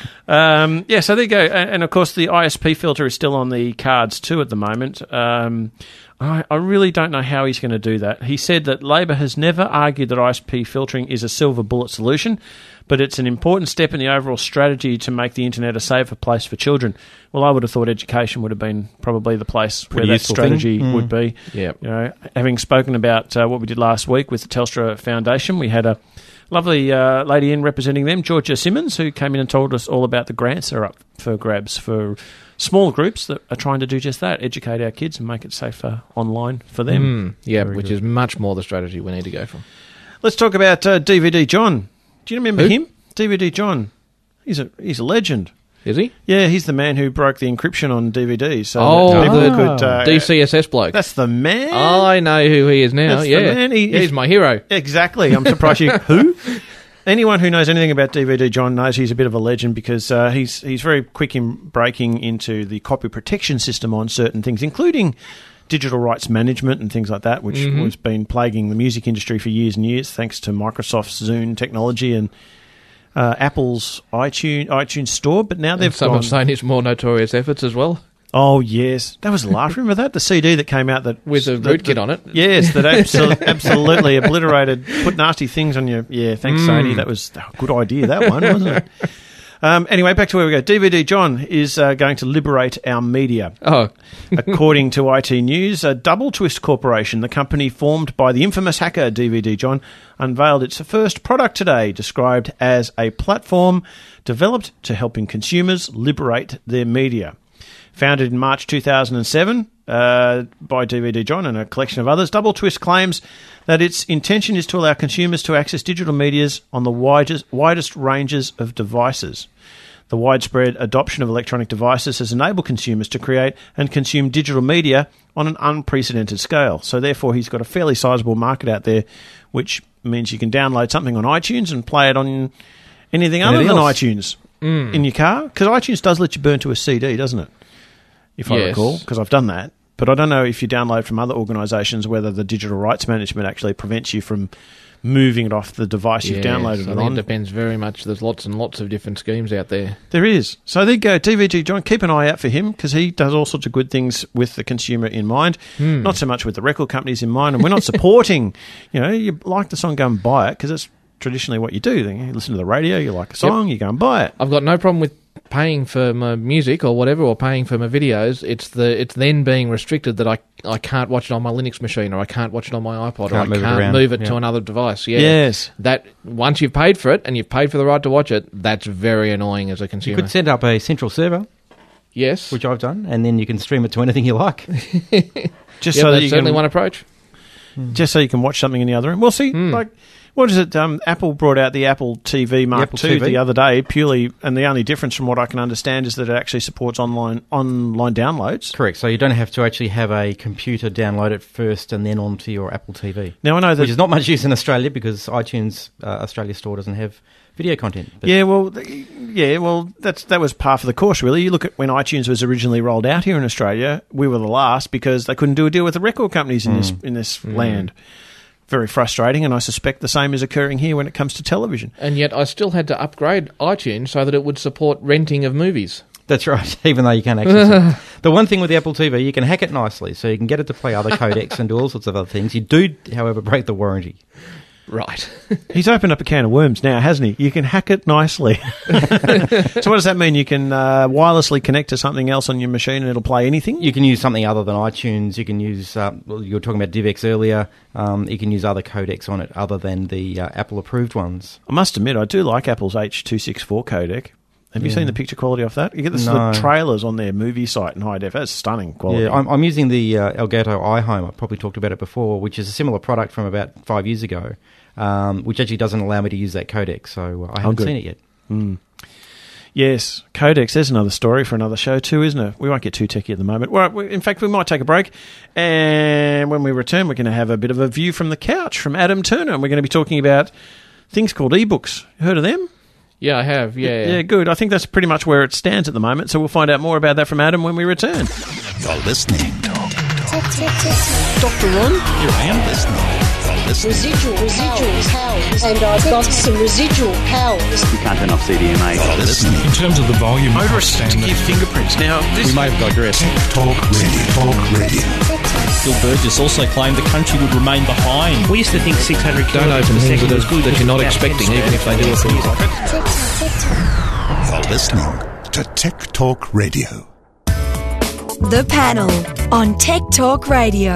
um, yeah, so there you go. And, and, of course, the I S P filter is still on the cards too at the moment. Um, I, I really don't know how he's going to do that. He said that Labor has never argued that I S P filtering is a silver bullet solution, but it's an important step in the overall strategy to make the internet a safer place for children. Well, I would have thought education would have been probably the place Pretty where that strategy mm. would be. Yep. You know, having spoken about uh, what we did last week with the Telstra Foundation, we had a lovely uh, lady in representing them, Georgia Simmons, who came in and told us all about the grants that are up for grabs for small groups that are trying to do just that, educate our kids and make it safer online for them. Mm, yeah, Very which good. is much more the strategy we need to go for. Let's talk about uh, D V D John. Do you remember Who? him? D V D John. He's a he's a legend. Is he? Yeah, he's the man who broke the encryption on D V Ds. So Oh, that people the could, uh, D C S S bloke. That's the man. I know who he is now. That's the yeah, man. He- he's my hero. Exactly. I'm surprised you... Who? Anyone who knows anything about D V D John knows he's a bit of a legend because uh, he's he's very quick in breaking into the copy protection system on certain things, including digital rights management and things like that, which Mhm. has been plaguing the music industry for years and years, thanks to Microsoft's Zune technology and uh, Apple's iTunes iTunes Store. But now they've And some gone... have saying his more notorious efforts as well. Oh, yes. That was the last. Remember that? The C D that came out that... With a that- rootkit that- on it. Yes, that abso- absolutely obliterated, put nasty things on your... Yeah, thanks, Mm. Sony. That was a good idea, that one, wasn't it? Um, anyway, back to where we go. D V D John is uh, going to liberate our media. Oh. According to I T News, a Double Twist Corporation, the company formed by the infamous hacker D V D John, unveiled its first product today, described as a platform developed to helping consumers liberate their media. Founded in March two thousand seven uh, by D V D John and a collection of others, Double Twist claims that its intention is to allow consumers to access digital medias on the widest, widest ranges of devices. The widespread adoption of electronic devices has enabled consumers to create and consume digital media on an unprecedented scale. So therefore, he's got a fairly sizable market out there, which means you can download something on iTunes and play it on anything other Anything than else? iTunes Mm. in your car. Because iTunes does let you burn to a C D, doesn't it? If I Yes. recall, because I've done that. But I don't know if you download from other organisations whether the digital rights management actually prevents you from moving it off the device you've Yes, downloaded I it think on. it depends very much. There's lots and lots of different schemes out there. There is. So there you go. D V D John, keep an eye out for him because he does all sorts of good things with the consumer in mind, Hmm. not so much with the record companies in mind. And we're not supporting, you know, you like the song, go and buy it because it's traditionally what you do. You listen to the radio, you like a song, you go and buy it. I've got no problem with paying for my music or whatever, or paying for my videos, it's the it's then being restricted that I I can't watch it on my Linux machine, or I can't watch it on my iPod, Can't or I move it can't around. move it Yeah. to another device. Yeah. Yes. That once you've paid for it and you've paid for the right to watch it, that's very annoying as a You consumer. could set up a central server. Yes. Which I've done, and then you can stream it to anything you like. Just Yeah, so that that's you certainly can, one approach. just so you can watch something in the other room. Well, see, Hmm. like, what is it? Um, Apple brought out the Apple T V Mark Apple two T V. the other day, purely, and the only difference from what I can understand is that it actually supports online online downloads. Correct. So you don't have to actually have a computer download it first and then onto your Apple T V. Now I know that which is not much use in Australia because iTunes uh, Australia store doesn't have video content. But Yeah, well, th- yeah, well, that's that was par for the course, really. You look at when iTunes was originally rolled out here in Australia, we were the last because they couldn't do a deal with the record companies in this in this land. Very frustrating, and I suspect the same is occurring here when it comes to television. And yet I still had to upgrade iTunes so that it would support renting of movies. That's right, even though you can't access it. The one thing with the Apple T V, you can hack it nicely, so you can get it to play other codecs and do all sorts of other things. You do, however, break the warranty. Right. He's opened up a can of worms now, hasn't he? You can hack it nicely. So what does that mean? You can uh, wirelessly connect to something else on your machine and it'll play anything? You can use something other than iTunes. You can use, uh, well, you were talking about DivX earlier. Um, you can use other codecs on it other than the uh, Apple-approved ones. I must admit, I do like Apple's H two sixty-four codec. Have you Yeah. seen the picture quality off that? You get this No. the trailers on their movie site in high def. That's stunning quality. Yeah, I'm, I'm using the uh, Elgato iHome. I probably talked about it before, which is a similar product from about five years ago, um, which actually doesn't allow me to use that codec, so uh, I haven't good. seen it yet. Mm. Yes, codecs. There's another story for another show too, isn't it? We won't get too techie at the moment. Well, we- in fact, we might take a break, and when we return, we're going to have a bit of a view from the couch from Adam Turner, and we're going to be talking about things called ebooks. Heard of them? Yeah, I have, yeah. Yeah, good. I think that's pretty much where it stands at the moment, so we'll find out more about that from Adam when we return. You're listening. Doctor Ron? Here I am listening. You're listening. Residual, residual powers. And I've got some residual powers. You can't turn off C D M A. You're listening. In terms of the volume, Motorists to give fingerprints. Now, this We may have digressed. Talk radio. Talk radio. Phil Burgess also claimed the country would remain behind. We used to think six hundred Don't kilometres open per things second that, was good. that you're not expecting, even if they do it for you. You're listening to Tech Talk Radio. The Panel on Tech Talk Radio.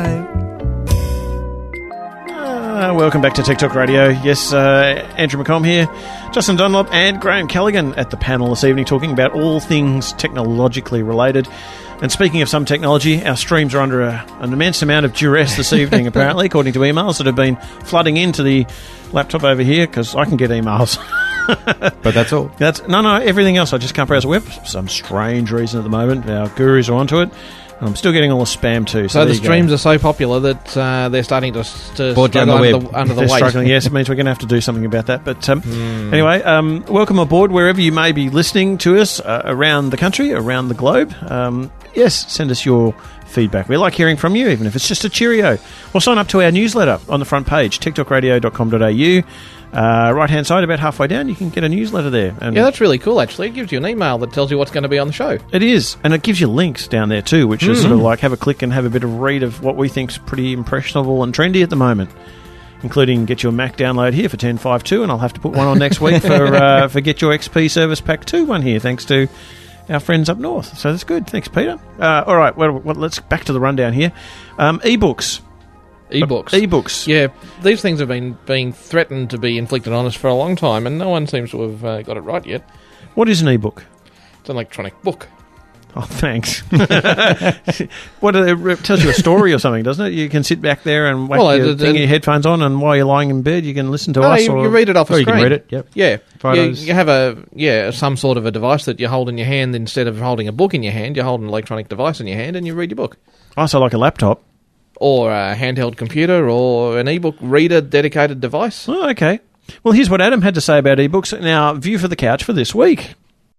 Uh, welcome back to Tech Talk Radio. Yes, uh, Andrew McComb here, Justin Dunlop and Graham Callaghan at the panel this evening talking about all things technologically related. And speaking of some technology, our streams are under a, an immense amount of duress this evening, apparently, according to emails that have been flooding into the laptop over here, because I can get emails. But that's all. That's no, no, everything else I just can't browse the web for some strange reason at the moment. Our gurus are onto it. I'm still getting all the spam too. So, So the there you go. streams are so popular that uh, they're starting to, to Board down struggle the under web. the, under the They're weight. struggling. Yes, it means we're going to have to do something about that. But um, anyway, um, welcome aboard wherever you may be listening to us uh, around the country, around the globe. Um, yes, send us your feedback. We like hearing from you, even if it's just a cheerio. Or sign up to our newsletter on the front page, tech talk radio dot com dot a u. Uh, right-hand side, about halfway down, you can get a newsletter there. And Yeah, that's really cool, actually. It gives you an email that tells you what's going to be on the show. it is, and it gives you links down there too, which is sort of like have a click and have a bit of read of what we think's pretty impressionable and trendy at the moment, including get your Mac download here for ten point five two, and I'll have to put one on next week for uh, for Get Your X P Service Pack two one here, thanks to our friends up north. So that's good. Thanks, Peter. Uh, all right, well, well, let's back to the rundown here. Um, ebooks. Ebooks. Ebooks. Yeah, these things have been being threatened to be inflicted on us for a long time, and no one seems to have uh, got it right yet. What is an ebook? It's an electronic book. Oh, thanks. What it tells you a story or something, doesn't it? You can sit back there and whack Well, your, it- thing, it- your headphones on, and while you're lying in bed, you can listen to No, us. you, or you read it off a or you screen. can read it, yep. Yeah, Photos. You, you have a yeah some sort of a device that you hold in your hand instead of holding a book in your hand. You hold an electronic device in your hand and you read your book. Also, like a laptop. Or a handheld computer or an ebook reader dedicated device. Oh, okay. Well, here's what Adam had to say about ebooks. Now, view for the couch for this week.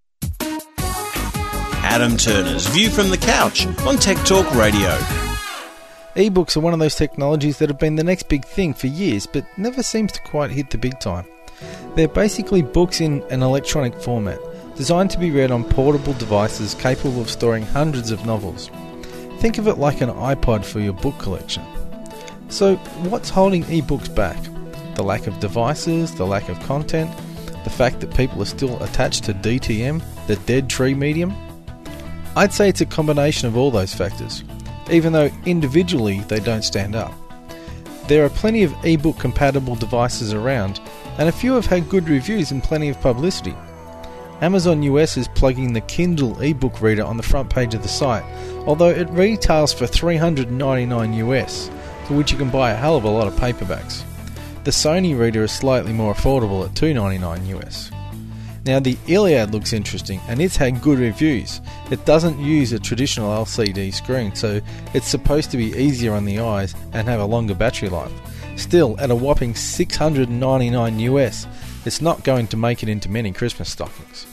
Adam Turner's View from the Couch on Tech Talk Radio. Ebooks are one of those technologies that have been the next big thing for years, but never seems to quite hit the big time. They're basically books in an electronic format, designed to be read on portable devices capable of storing hundreds of novels. Think of it like an iPod for your book collection. So, what's holding ebooks back? The lack of devices, the lack of content, the fact that people are still attached to D T M, the dead tree medium? I'd say it's a combination of all those factors, even though individually they don't stand up. There are plenty of ebook compatible devices around, and a few have had good reviews and plenty of publicity. Amazon U S is plugging the Kindle ebook reader on the front page of the site, although it retails for three hundred ninety-nine U S, for which you can buy a hell of a lot of paperbacks. The Sony reader is slightly more affordable at two hundred ninety-nine U S. Now the Iliad looks interesting, and it's had good reviews. It doesn't use a traditional L C D screen, so it's supposed to be easier on the eyes and have a longer battery life. Still, at a whopping six hundred ninety-nine U S, it's not going to make it into many Christmas stockings.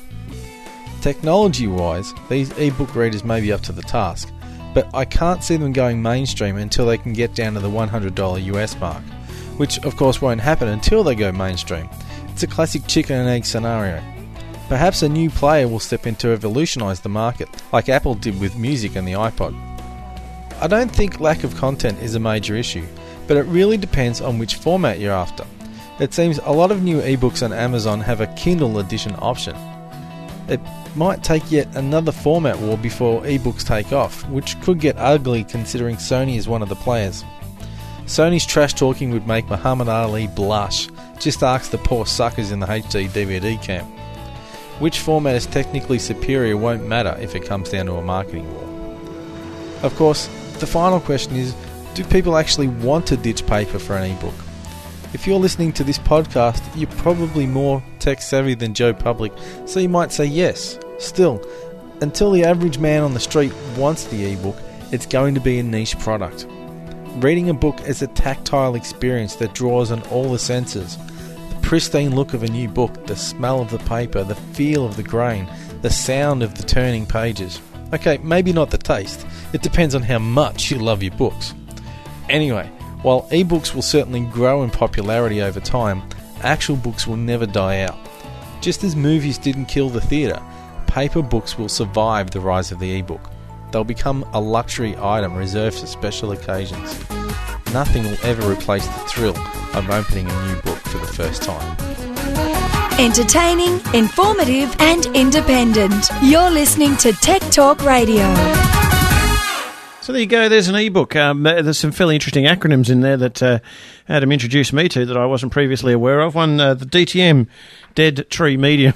Technology-wise, these ebook readers may be up to the task, but I can't see them going mainstream until they can get down to the one hundred dollars U S mark, which of course won't happen until they go mainstream. It's a classic chicken and egg scenario. Perhaps a new player will step in to revolutionise the market, like Apple did with music and the iPod. I don't think lack of content is a major issue, but it really depends on which format you're after. It seems a lot of new ebooks on Amazon have a Kindle edition option. It might take yet another format war before ebooks take off, which could get ugly considering Sony is one of the players. Sony's trash talking would make Muhammad Ali blush. Just ask the poor suckers in the H D D V D camp. Which format is technically superior won't matter if it comes down to a marketing war. Of course, the final question is, do people actually want to ditch paper for an ebook? If you're listening to this podcast, you're probably more tech savvy than Joe Public, so you might say yes. Still, until the average man on the street wants the ebook, it's going to be a niche product. Reading a book is a tactile experience that draws on all the senses. The pristine look of a new book, the smell of the paper, the feel of the grain, the sound of the turning pages. Okay, maybe not the taste. It depends on how much you love your books. Anyway, while ebooks will certainly grow in popularity over time, actual books will never die out. Just as movies didn't kill the theatre, paper books will survive the rise of the ebook. They'll become a luxury item reserved for special occasions. Nothing will ever replace the thrill of opening a new book for the first time. Entertaining, informative and independent. You're listening to Tech Talk Radio. So there you go, there's an ebook. Um, there's some fairly interesting acronyms in there that uh, Adam introduced me to that I wasn't previously aware of. One, uh, the D T M, Dead Tree Medium.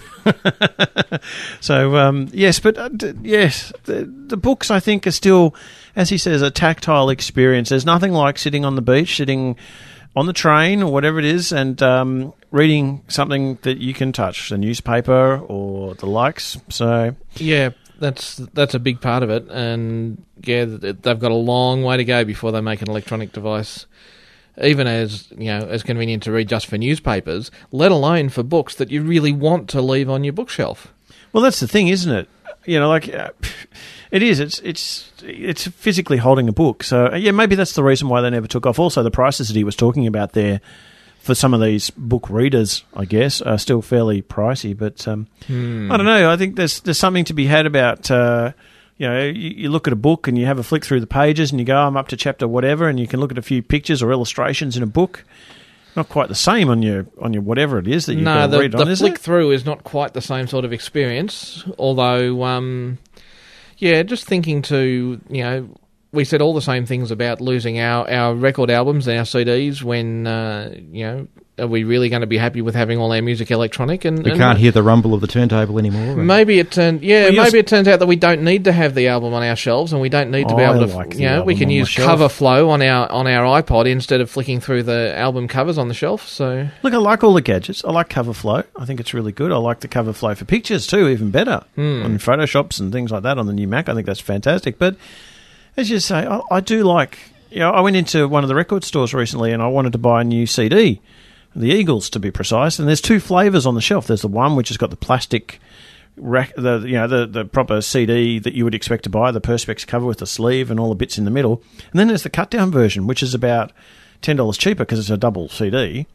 so, um, yes, but uh, d- yes, the, the books I think are still, as he says, a tactile experience. There's nothing like sitting on the beach, sitting on the train or whatever it is, and um, reading something that you can touch, the newspaper or the likes. So yeah, that's that's a big part of it, and yeah, they've got a long way to go before they make an electronic device, even as you know, as convenient to read just for newspapers, let alone for books that you really want to leave on your bookshelf. Well, that's the thing, isn't it? You know, like uh, it is. It's it's it's physically holding a book. So yeah, maybe that's the reason why they never took off. Also, the prices that he was talking about there for some of these book readers, I guess, are still fairly pricey. But um, hmm. I don't know. I think there's there's something to be had about. Uh, You know, you, you look at a book and you have a flick through the pages and you go, I'm up to chapter whatever, and you can look at a few pictures or illustrations in a book. Not quite the same on your on your whatever it is that you've no, got to the, read on, on, the is flick it? through is not quite the same sort of experience. Although, um, yeah, just thinking to, you know, we said all the same things about losing our, our record albums and our C Ds when, uh, you know, are we really going to be happy with having all our music electronic? And we and can't hear the rumble of the turntable anymore. Maybe it turned, yeah, Well, maybe it turns out that we don't need to have the album on our shelves, and we don't need to be I able to, like the you know, we album can on my use shelf. cover flow on our on our iPod instead of flicking through the album covers on the shelf. So Look, I like all the gadgets. I like cover flow. I think it's really good. I like the cover flow for pictures too, even better. Hmm. On Photoshops and things like that on the new Mac. I think that's fantastic. But as you say, I, I do like, you know, I went into one of the record stores recently and I wanted to buy a new C D. The Eagles, to be precise, and there's two flavours on the shelf. There's the one which has got the plastic, rack, the you know the, the proper C D that you would expect to buy, the Perspex cover with the sleeve and all the bits in the middle, and then there's the cut down version, which is about ten dollars cheaper because it's a double C D.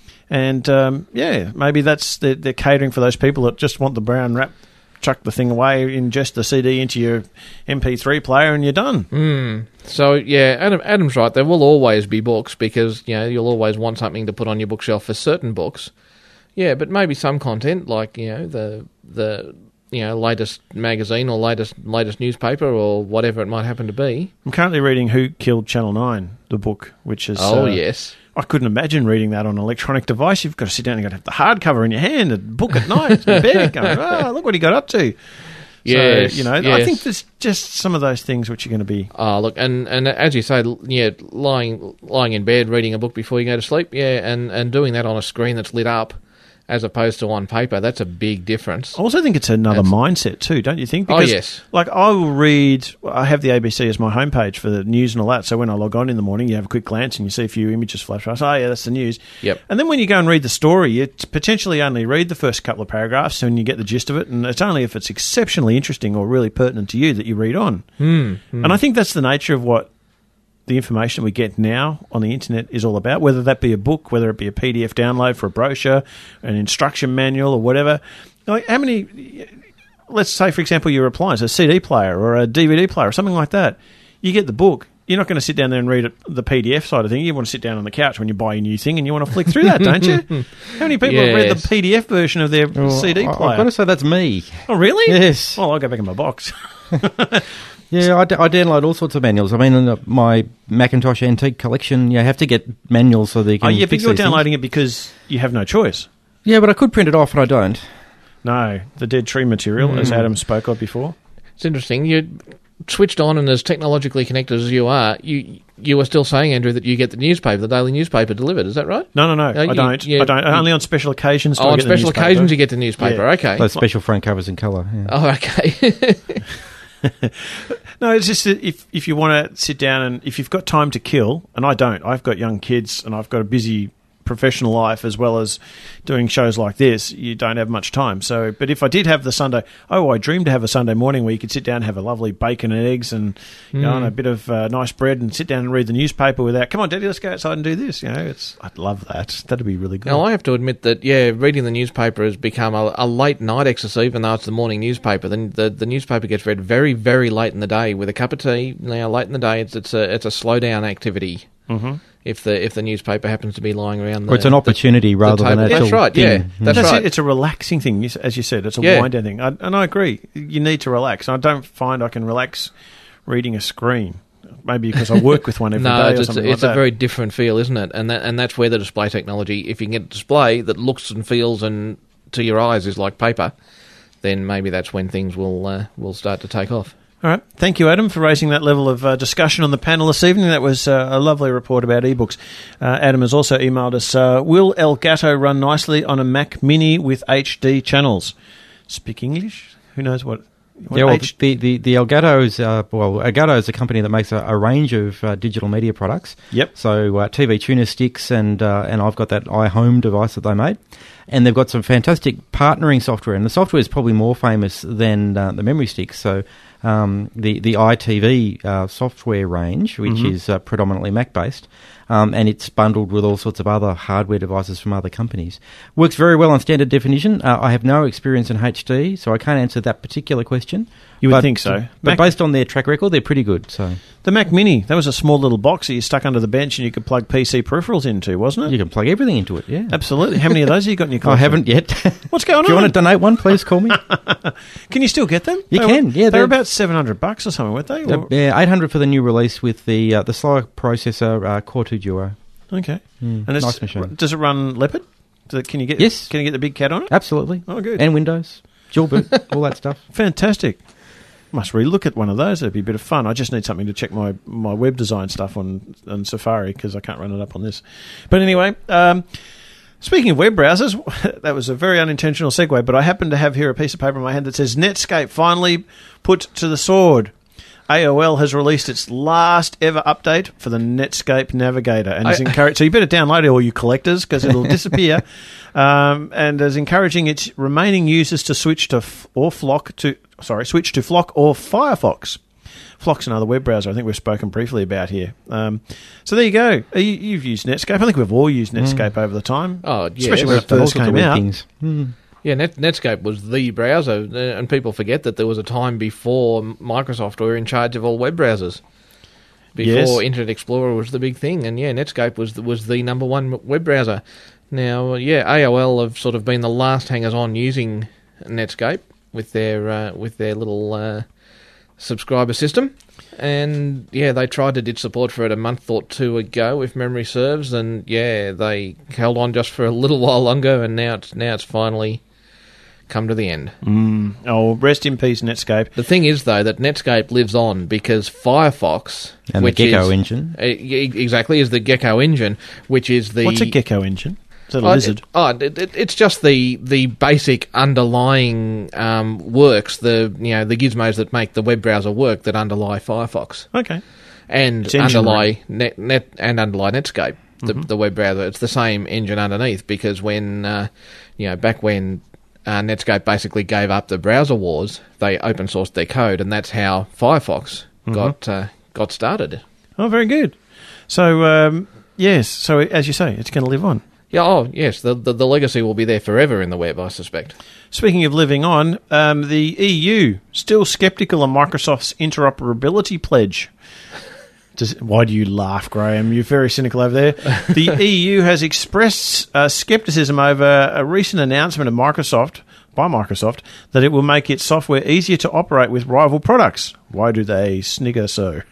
And um, yeah, maybe that's they're, they're catering for those people that just want the brown wrap. Chuck the thing away, ingest the C D into your M P three player, and you're done. Mm. So yeah, Adam, Adam's right. There will always be books because you know you'll always want something to put on your bookshelf for certain books. Yeah, but maybe some content like you know the the you know, latest magazine or latest latest newspaper or whatever it might happen to be. I'm currently reading Who Killed Channel nine, the book, which is... Oh, uh, yes. I couldn't imagine reading that on an electronic device. You've got to sit down and you've got to have the hardcover in your hand and book at night in bed going, oh, look what he got up to. Yes, so, you know, yes. I think there's just some of those things which are going to be... Oh, look, and, and as you say, yeah, lying lying in bed, reading a book before you go to sleep, yeah, and, and doing that on a screen that's lit up as opposed to on paper, that's a big difference. I also think it's another That's, mindset too, don't you think? Because, oh, yes. Like, I will read... I have the A B C as my homepage for the news and all that, so when I log on in the morning, you have a quick glance and you see a few images flash past. Oh, yeah, that's the news. Yep. And then when you go and read the story, you potentially only read the first couple of paragraphs and you get the gist of it, and it's only if it's exceptionally interesting or really pertinent to you that you read on. Mm, mm. And I think that's the nature of what the information we get now on the internet is all about, whether that be a book, whether it be a P D F download for a brochure, an instruction manual or whatever. Like, how many, let's say, for example, your appliance, a C D player or a D V D player or something like that, you get the book. You're not going to sit down there and read it, the P D F side of things. You want to sit down on the couch when you buy a new thing and you want to flick through that, don't you? How many people yes. have read the P D F version of their well, C D player? I've got to say that's me. Oh, really? Yes. Well, I'll go back in my box. Yeah, I, d- I download all sorts of manuals. I mean, in the, my Macintosh Antique collection, you have to get manuals so that you can Oh, yeah, but fix you're these downloading things. it because you have no choice. Yeah, but I could print it off and I don't. No, the dead tree material, Mm. as Adam spoke of before. It's interesting. You switched on, and as technologically connected as you are, you you were still saying, Andrew, that you get the newspaper, the daily newspaper delivered. Is that right? No, no, no. Uh, I you- don't. you- I don't. Only on special occasions. Do Oh, I on get the special newspaper. occasions you get the newspaper. Yeah. Okay. Those special front covers in colour. Yeah. Oh, okay. No, it's just that if if you want to sit down and if you've got time to kill, and I don't, I've got young kids and I've got a busy professional life as well as doing shows like this, you don't have much time. So, but if I did have the Sunday, oh, I dreamed to have a Sunday morning where you could sit down and have a lovely bacon and eggs and you know, Mm. and a bit of uh, nice bread and sit down and read the newspaper without, come on, Daddy, let's go outside and do this. You know, it's I'd love that. That'd be really good. Now, I have to admit that, yeah, reading the newspaper has become a, a late night exercise, even though it's the morning newspaper. Then the, the newspaper gets read very, very late in the day with a cup of tea. Now, late in the day, it's it's a it's a slow down activity. Mm-hmm. If the if the newspaper happens to be lying around, the, Or it's an opportunity the, rather the than an table. actual That's right. thing. Yeah, Mm. that's, That's right. it. It's a relaxing thing, as you said. It's a Yeah. wind down thing, I, and I agree. You need to relax. I don't find I can relax reading a screen. Maybe because I work with one every no, day or it's, something it's like a that. very different feel, isn't it? And that and that's where the display technology, if you can get a display that looks and feels and to your eyes is like paper, then maybe that's when things will uh, will start to take off. All right. Thank you, Adam, for raising that level of uh, discussion on the panel this evening. That was uh, a lovely report about ebooks. Uh, Adam has also emailed us, uh, will Elgato run nicely on a Mac Mini with H D channels? Speak English? Who knows what... what Yeah, well, H- the, the, the Elgato is, uh, well, Elgato is a company that makes a, a range of uh, digital media products. Yep. So uh, T V tuner sticks, and uh, and I've got that iHome device that they made. And they've got some fantastic partnering software, and the software is probably more famous than uh, the memory sticks. So um, the, the I T V uh, software range, which Mhm. is uh, predominantly Mac-based, um, and it's bundled with all sorts of other hardware devices from other companies. Works very well on standard definition. Uh, I have no experience in H D, so I can't answer that particular question. You would But- think so. But Mac- based on their track record, they're pretty good. So The Mac Mini, that was a small little box that you stuck under the bench and you could plug P C peripherals into, wasn't it? you can plug everything into it, yeah. Absolutely. How many of those have you got in your I collection? haven't yet. What's going Do you on? want to donate one? Please call me. Can you still get them? You They can, were, yeah, They were they're- about seven hundred bucks or something, weren't they? Or- Uh, yeah, eight hundred for the new release with the uh, the slower processor uh, Core two Duo. Okay. Mm, and it's, nice machine. Does it run Leopard? Does it, can you get Yes. Can you get the big cat on it? Absolutely. Oh, good. And Windows, dual boot, all that stuff. Fantastic. Must really look at one of those. That'd be a bit of fun. I just need something to check my, my web design stuff on, on Safari because I can't run it up on this. But anyway, um, speaking of web browsers, that was a very unintentional segue, but I happen to have here a piece of paper in my hand that says Netscape finally put to the sword. A O L has released its last ever update for the Netscape Navigator, and is I- encouraged. So you better download it, all you collectors, because it'll disappear. Um, and is encouraging its remaining users to switch to f- or flock to sorry switch to Flock or Firefox. Flock's another web browser I think we've spoken briefly about here. Um, so there you go. You, you've used Netscape. I think we've all used Netscape over the time. Oh, yeah. Especially when it Done all first sorts of came weird out. things. Mm. Yeah, Net, Netscape was the browser, uh, and people forget that there was a time before Microsoft were in charge of all web browsers. Before Yes. Internet Explorer was the big thing, and yeah, Netscape was the, was the number one web browser. Now, yeah, A O L have sort of been the last hangers-on using Netscape, with their uh, with their little uh, subscriber system. And yeah, they tried to ditch support for it a month or two ago, if memory serves, and yeah, they held on just for a little while longer, and now it's now it's finally come to the end. Mm. Oh, rest in peace, Netscape. The thing is, though, that Netscape lives on because Firefox, and which the Gecko is, engine, uh, exactly, is the Gecko engine, which is the what's a Gecko engine? Is it a oh, lizard? It, oh, it, it, it's just the the basic underlying um, works, the you know the gizmos that make the web browser work that underlie Firefox. Okay, and it's underlie net, net and underlie Netscape, the, Mm-hmm. the web browser. It's the same engine underneath because when uh, you know back when uh, Netscape basically gave up the browser wars, they open sourced their code, and that's how Firefox Mhm. got uh, got started. Oh, very good. So um, yes, so as you say, it's going to live on. Yeah, oh, yes, the, the the legacy will be there forever in the web, I suspect. Speaking of living on, um, the E U still sceptical on Microsoft's interoperability pledge. Does, why do you laugh, Graham? You're very cynical over there. The E U has expressed uh, scepticism over a recent announcement of Microsoft, by Microsoft, that it will make its software easier to operate with rival products. Why do they snigger so?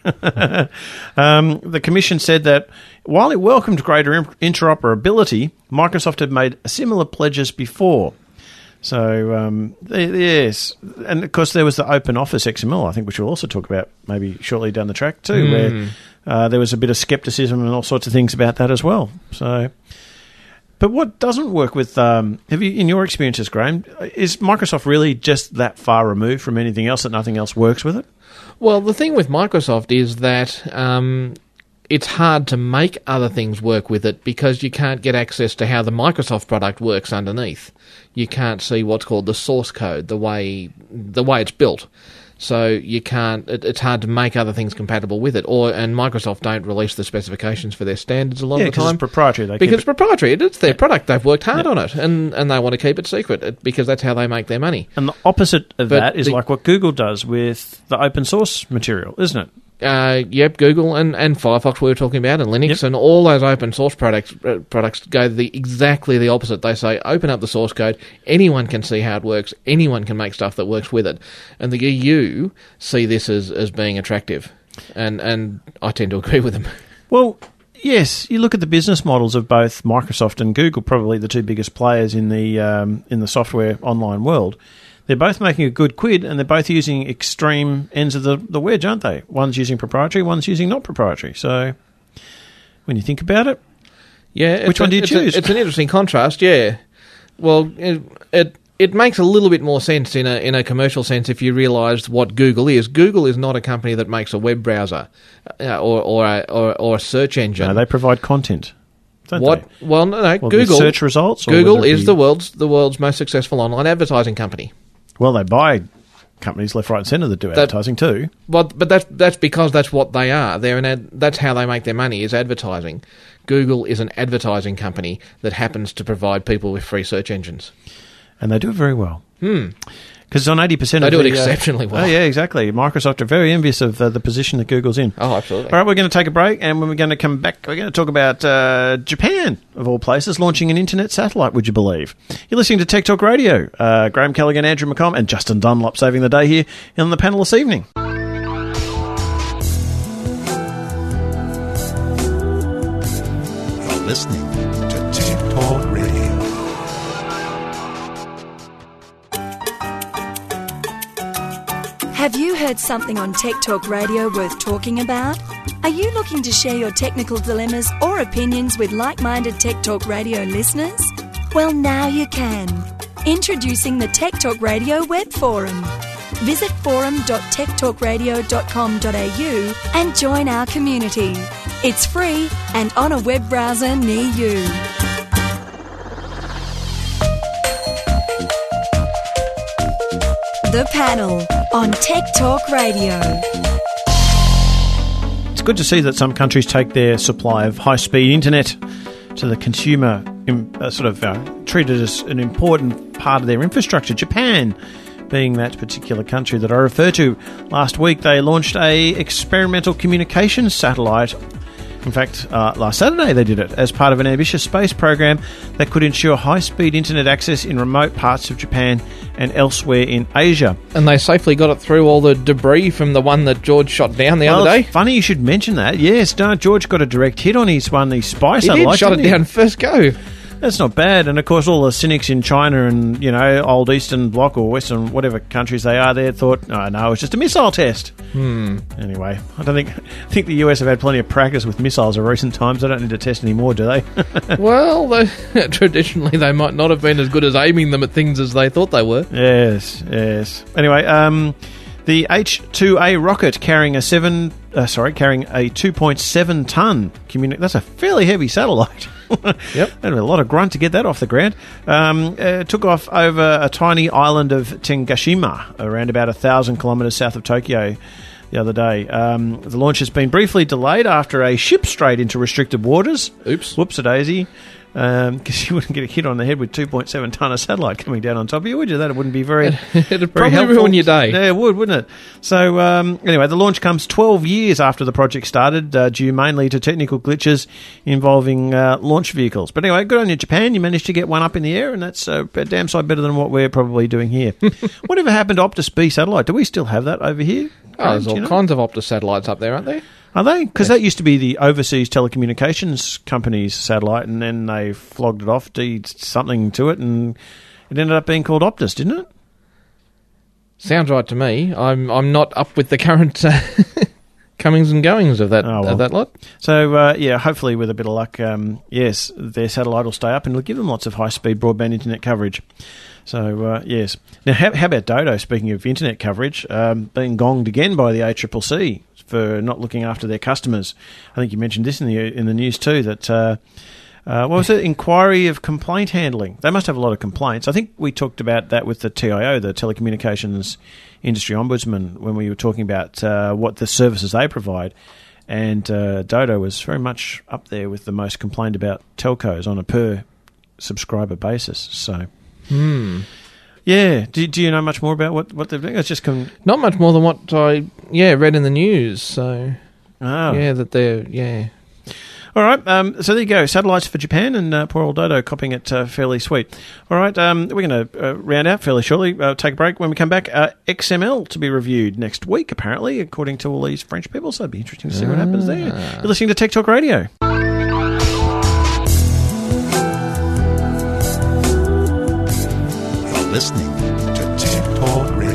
um, the Commission said that while it welcomed greater interoperability, Microsoft had made similar pledges before. So, um, yes. And, of course, there was the Open Office X M L, I think, which we'll also talk about maybe shortly down the track too, Mm. where uh, there was a bit of scepticism and all sorts of things about that as well. So, but what doesn't work with, um, have you, in your experiences, Graham, is Microsoft really just that far removed from anything else that nothing else works with it? Well, the thing with Microsoft is that um, it's hard to make other things work with it because you can't get access to how the Microsoft product works underneath. You can't see what's called the source code, the way the way it's built. So you can't. It, it's hard to make other things compatible with it. Or and Microsoft don't release the specifications for their standards a lot Yeah, of the 'cause time it's proprietary. They because keep it's proprietary. It's their product. They've worked hard on it, and, and they want to keep it secret it, because that's how they make their money. And the opposite of But that is the- like what Google does with the open source material, isn't it? Uh, yep, Google and, and Firefox we were talking about, and Linux, Yep. and all those open source products uh, products go the exactly the opposite. They say open up the source code, anyone can see how it works, anyone can make stuff that works with it, and the E U see this as, as being attractive, and and I tend to agree with them. Well, yes, you look at the business models of both Microsoft and Google, probably the two biggest players in the um, in the software online world. They're both making a good quid, and they're both using extreme ends of the, the wedge, aren't they? One's using proprietary, one's using not proprietary. So, when you think about it, Yeah, which it's one a- do you it's a- choose? it's an interesting contrast. Yeah, well, it, it it makes a little bit more sense in a in a commercial sense if you realise what Google is. Google is not a company that makes a web browser uh, or or a, or, or a search engine. no, they provide content. Don't what? they? Well, no, no. Well, with Google search results. Or Google whether it is be- the world's the world's most successful online advertising company. Well, they buy companies left, right, and centre that do That- advertising too. Well, but that's that's because that's what they are. They're an ad, that's how they make their money is advertising. Google is an advertising company that happens to provide people with free search engines. And they do it very well. Hmm. Because on eighty percent They of do the, it exceptionally well. Oh, yeah, exactly. Microsoft are very envious of uh, the position that Google's in. Oh, absolutely. All right, we're going to take a break, and when we're going to come back, we're going to talk about uh, Japan, of all places, launching an internet satellite, would you believe? You're listening to Tech Talk Radio. Uh, Graham Callaghan, Andrew McComb, and Justin Dunlop saving the day here on the panel this evening. You're listening to Tech Talk Radio. Have you heard something on Tech Talk Radio worth talking about? Are you looking to share your technical dilemmas or opinions with like-minded Tech Talk Radio listeners? Well, now you can. Introducing the Tech Talk Radio web forum. Visit forum dot tech talk radio dot com dot a u and join our community. It's free and on a web browser near you. The panel on Tech Talk Radio. It's good to see that some countries take their supply of high-speed internet to the consumer, im- uh, sort of uh, treat it as an important part of their infrastructure. Japan being that particular country that I referred to last week, they launched a experimental communications satellite In fact, uh, last Saturday they did it as part of an ambitious space program that could ensure high-speed internet access in remote parts of Japan and elsewhere in Asia. And they safely got it through all the debris from the one that George shot down the well, other day. It's funny you should mention that. Yes, no, George got a direct hit on his one, the spy He satellite. did, shot it didn't he? down first go. That's not bad. And, of course, all the cynics in China and, you know, old Eastern Bloc or Western, whatever countries they are there, thought, oh, no, it's just a missile test. Hmm. Anyway, I don't think I think the U S have had plenty of practice with missiles in recent times. They don't need to test anymore, do they? Well, they, traditionally they might not have been as good as aiming them at things as they thought they were. Yes, yes. Anyway, um, the H two A rocket carrying a seven, uh, sorry, carrying a two point seven ton communi- That's a fairly heavy satellite. Yep, that'd be a lot of grunt to get that off the ground. Um, uh, took off over a tiny island of Tengashima, around about a thousand kilometres south of Tokyo, the other day. Um, the launch has been briefly delayed after a ship strayed into restricted waters. Oops, whoops-a-daisy. Because um, you wouldn't get a hit on the head with two point seven tonne of satellite coming down on top of you, would you? That wouldn't be very It'd very probably helpful. ruin your day. Yeah, it would, wouldn't it? So, um, anyway, the launch comes twelve years after the project started, uh, due mainly to technical glitches involving uh, launch vehicles. But anyway, good on you, Japan. You managed to get one up in the air, and that's uh, a damn sight better than what we're probably doing here. Whatever happened to Optus B satellite? Do we still have that over here? Oh, there's Do all you know? kinds of Optus satellites up there, aren't there? Are they? Because that used to be the overseas telecommunications company's satellite, and then they flogged it off, did something to it, and it ended up being called Optus, didn't it? Sounds right to me. I'm I'm not up with the current uh, comings and goings of that Oh, well. of that lot. So, uh, yeah, hopefully with a bit of luck, um, yes, their satellite will stay up and it'll give them lots of high-speed broadband internet coverage. So, uh, yes. Now, how, how about Dodo, speaking of internet coverage, um, being gonged again by the A C C C for not looking after their customers? I think you mentioned this in the in the news too, that, uh, uh, what was it, inquiry of complaint handling. They must have a lot of complaints. I think we talked about that with the T I O, the Telecommunications Industry Ombudsman, when we were talking about uh, what the services they provide. And uh, Dodo was very much up there with the most complained about telcos on a per subscriber basis. So... Hmm. Yeah. Do, do you know much more about what, what they're doing? It's just com- Not much more than what I yeah read in the news. So oh. yeah, that they're yeah. All right. Um, so there you go. Satellites for Japan, and uh, poor old Dodo copying it uh, fairly sweet. All right. Um, we're going to uh, round out fairly shortly. Uh, take a break. When we come back, uh, X M L to be reviewed next week, apparently, according to all these French people. So it'd be interesting to see what happens there. You're listening to Tech Talk Radio. Listening to Tech Talk Radio.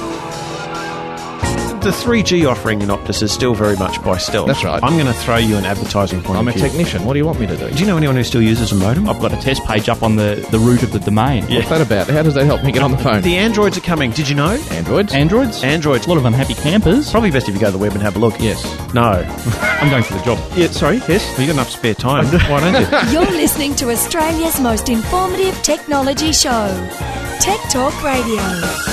The three G offering in Optus is still very much by stealth. That's right. I'm going to throw you an advertising point I'm a of view. technician. What do you want me to do? Do you know anyone who still uses a modem? I've got a test page up on the, the root of the domain. Yeah. What's that about? How does that help me get on the phone? The Androids are coming. Did you know? Androids? Androids? Androids. A lot of unhappy campers. Probably best if you go to the web and have a look. Yes. No. I'm going for the job. Yeah, sorry, yes. Well, you've got enough spare time. Why don't you? You're listening to Australia's most informative technology show, Tech Talk Radio.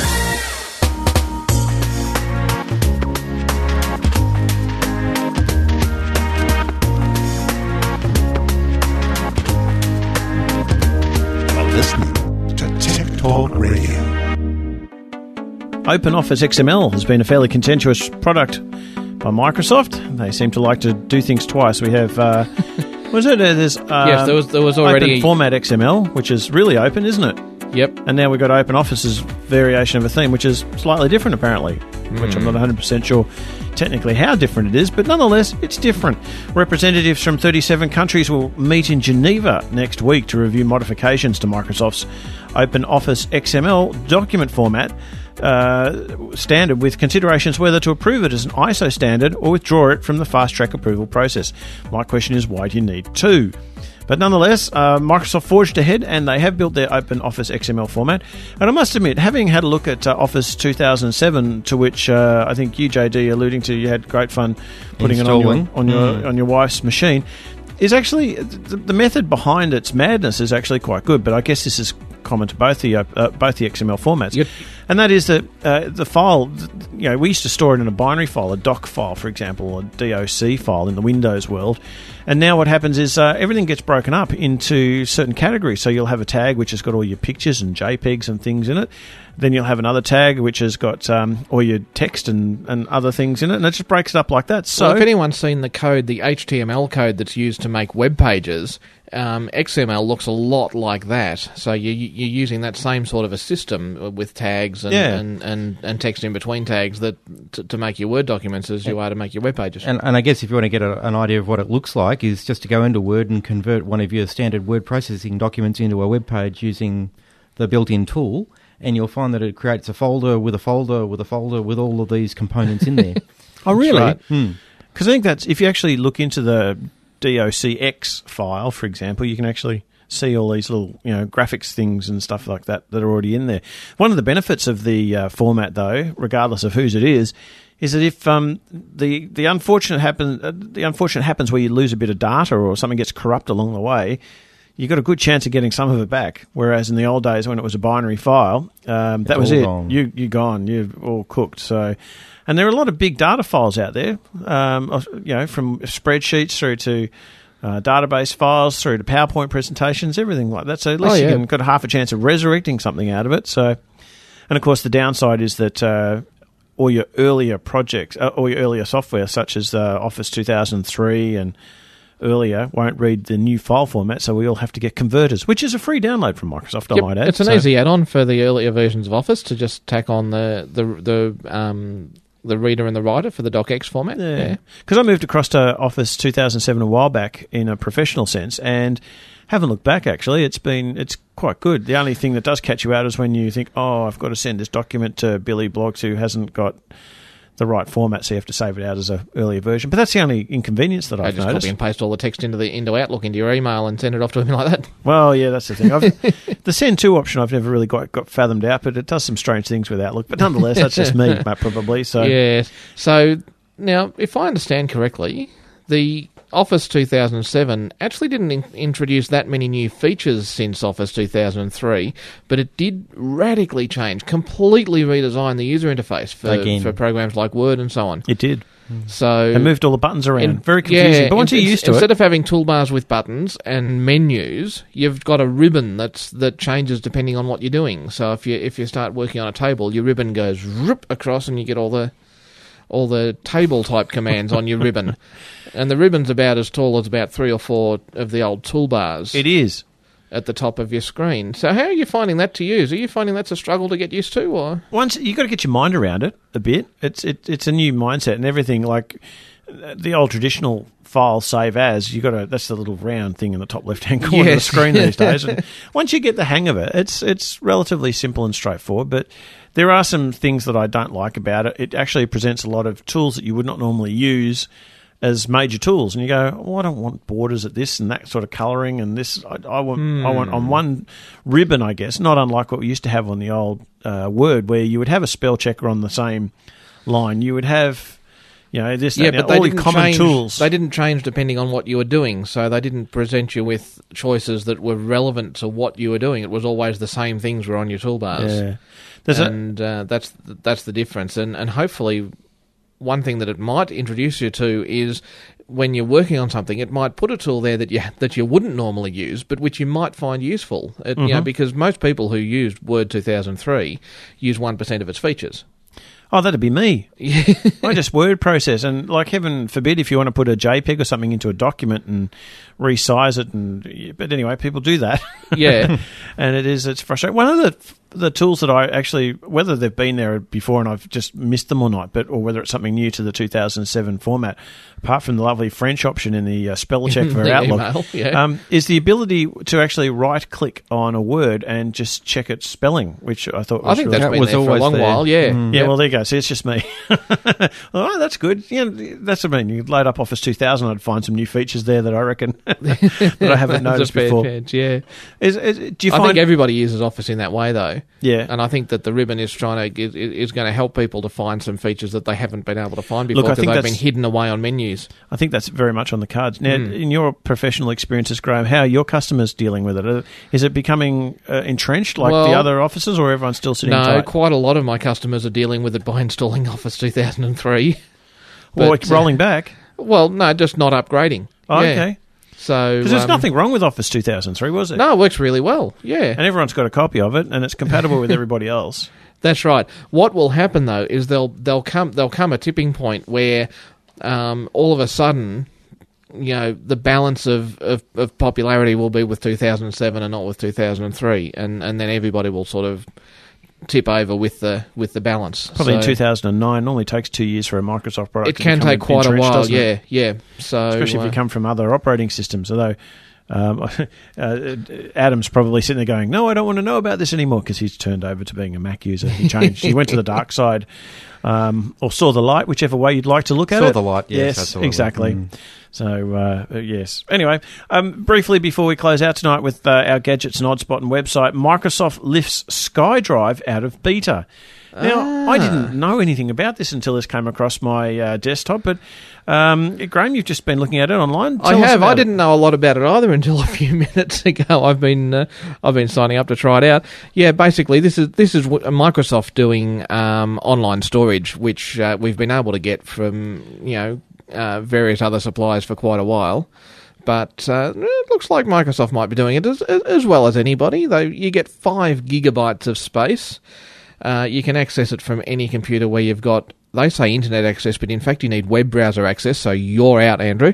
Listening to Tech Talk Radio. OpenOffice X M L has been a fairly contentious product by Microsoft. They seem to like to do things twice. We have, uh, what is it? Uh, there's um, Yes, there was- there was already- Open Format X M L, which is really open, isn't it? Yep. And now we've got OpenOffice's variation of a theme, which is slightly different, apparently, which I'm not one hundred percent sure technically how different it is, but nonetheless, it's different. Representatives from thirty-seven countries will meet in Geneva next week to review modifications to Microsoft's OpenOffice X M L document format uh, standard, with considerations whether to approve it as an I S O standard or withdraw it from the fast-track approval process. My question is, why do you need two? But nonetheless, uh, Microsoft forged ahead, and they have built their OpenOffice X M L format. And I must admit, having had a look at uh, Office two thousand seven, to which uh, I think you, J D, alluding to, you had great fun putting Installing. it on your on your Mm. on your wife's machine, is actually the, the method behind its madness is actually quite good. But I guess this is common to both the uh, uh, both the X M L formats, yep. and that is that uh, the file. You know, we used to store it in a binary file, a doc file, for example, a D O C file in the Windows world. And now what happens is uh, everything gets broken up into certain categories. So you'll have a tag which has got all your pictures and JPEGs and things in it. Then you'll have another tag which has got um, all your text and, and other things in it, and it just breaks it up like that. So, well, if anyone's seen the code, the H T M L code that's used to make web pages, um, X M L looks a lot like that. So you, you're using that same sort of a system with tags and, Yeah. and, and, and text in between tags that to, to make your Word documents as you are to make your web pages. And, and I guess if you want to get a, an idea of what it looks like, is just to go into Word and convert one of your standard word processing documents into a web page using the built-in tool, and you'll find that it creates a folder with a folder with a folder with all of these components in there. Oh, really? Right. Because I think that's, if you actually look into the D O C X file, for example, you can actually see all these little, you know, graphics things and stuff like that that are already in there. One of the benefits of the uh, format, though, regardless of whose it is, is that if um, the the unfortunate happen uh, the unfortunate happens where you lose a bit of data or something gets corrupt along the way, you've got a good chance of getting some of it back. Whereas in the old days when it was a binary file, um, that It's was all it. gone. You you're gone. You're all cooked. So, and there are a lot of big data files out there. Um, you know, from spreadsheets through to uh, database files through to PowerPoint presentations, everything like that. So at least Oh, yeah. you can got half a chance of resurrecting something out of it. So, and of course the downside is that uh, all your earlier projects, uh, all your earlier software, such as uh, Office two thousand three and earlier, won't read the new file format, so we all have to get converters, which is a free download from Microsoft, Yep, I might add. it's an So- easy add-on for the earlier versions of Office to just tack on the the the um, the reader and the writer for the docx format. Yeah, because I moved across to Office two thousand seven a while back in a professional sense, and haven't looked back. Actually, it's been it's quite good. The only thing that does catch you out is when you think, "Oh, I've got to send this document to Billy Bloggs who hasn't got the right format," so you have to save it out as an earlier version. But that's the only inconvenience that I I've just noticed. copy and paste all the text into the into Outlook into your email and send it off to him like that. Well, yeah, that's the thing. I've, the send to option I've never really got, got fathomed out, but it does some strange things with Outlook. But nonetheless, that's just me, Matt, probably. So Yes. So now, if I understand correctly, the Office two thousand seven actually didn't in- introduce that many new features since Office two thousand three, but it did radically change, completely redesign the user interface for, Again. for programs like Word and so on. It did. So It moved all the buttons around. in- Very confusing. yeah, but once in- you're used to instead it... of having toolbars with buttons and menus, you've got a ribbon that's that changes depending on what you're doing. So if you if you start working on a table, your ribbon goes rip across, and you get all the all the table type commands on your ribbon. And the ribbon's about as tall as about three or four of the old toolbars. It is. At the top of your screen. So how are you finding that to use? Are you finding that's a struggle to get used to, or Once you got to get your mind around it a bit. It's it, it's a new mindset and everything. Like uh, the old traditional file save as, you got to. That's the little round thing in the top left hand corner of the Yes. screen these days. And once you get the hang of it, it's it's relatively simple and straightforward. But there are some things that I don't like about it. It actually presents a lot of tools that you would not normally use as major tools, and you go, oh, I don't want borders at this and that sort of colouring, and this I, I want I want on one ribbon, I guess, not unlike what we used to have on the old uh, Word, where you would have a spell checker on the same line. You would have, you know, this yeah, that, but now, they all the didn't common change, tools. They didn't change depending on what you were doing, so they didn't present you with choices that were relevant to what you were doing. It was always the same things were on your toolbars. Yeah. There's a- and uh, that's that's the difference. And and hopefully, one thing that it might introduce you to is when you're working on something, it might put a tool there that you that you wouldn't normally use, but which you might find useful. It, you know, Mhm. because most people who used Word two thousand three use one percent of its features. Oh, that'd be me. I just word process, and like heaven forbid if you want to put a JPEG or something into a document and resize it, and but anyway, people do that. Yeah. And it is it's frustrating. One of the the tools that I actually, whether they've been there before and I've just missed them or not, but or whether it's something new to the two thousand seven format, apart from the lovely French option in the uh, spell check for The Outlook, email, yeah. um, is the ability to actually right click on a word and just check its spelling, which I thought was I think really that's been there for a long while, yeah. Yeah, Yep. well, there you go. See, it's just me. Oh, that's good. Yeah, that's what I mean. You load up Office two thousand, I'd find some new features there that I reckon that I haven't noticed before. Chance, yeah. Is, is, do you I find... think everybody uses Office in that way, though. Yeah. And I think that the ribbon is trying to is, is going to help people to find some features that they haven't been able to find before Look, I because think they've that's- been hidden away on menus. I think that's very much on the cards. Now, Mm. in your professional experiences, Graham, how are your customers dealing with it? Uh, Is it becoming uh, entrenched like Well, the other offices, or everyone's still sitting No, tight? quite a lot of my customers are dealing with it by installing Office two thousand three. Or But, rolling uh, back? Well, no, just not upgrading. Oh, Yeah. okay. So Because there's um, nothing wrong with Office two thousand three, was it? No, it works really well. Yeah. And everyone's got a copy of it, and it's compatible with everybody else. That's right. What will happen though is there'll they'll come there'll come a tipping point where um, all of a sudden, you know, the balance of, of, of popularity will be with two thousand seven and not with two thousand three, and, and then everybody will sort of tip over with the with the balance. Probably in So two thousand nine. Normally takes two years for a Microsoft product. It to can become take quite a entrenched, while. doesn't it? Yeah, yeah. So especially if uh, you come from other operating systems. Although um, uh, Adam's probably sitting there going, "No, I don't want to know about this anymore," because he's turned over to being a Mac user. He changed. He went to the dark side, um, or saw the light, whichever way you'd like to look at Saw it. the light, yes, absolutely. exactly. Mm. So uh, yes. Anyway, um, briefly before we close out tonight with uh, our gadgets and Oddspot and website, Microsoft lifts SkyDrive out of beta. Now, Ah. I didn't know anything about this until this came across my uh, desktop, but um, Graham, you've just been looking at it online. I Tell us have. about I it. didn't know a lot about it either until a few minutes ago. I've been uh, I've been signing up to try it out. Yeah, basically this is this is what Microsoft doing um, online storage, which uh, we've been able to get from you know uh, various other suppliers for quite a while. But uh, it looks like Microsoft might be doing it as, as well as anybody. Though you get five gigabytes of space. Uh, you can access it from any computer where you've got, they say internet access, but in fact you need web browser access, so you're out, Andrew.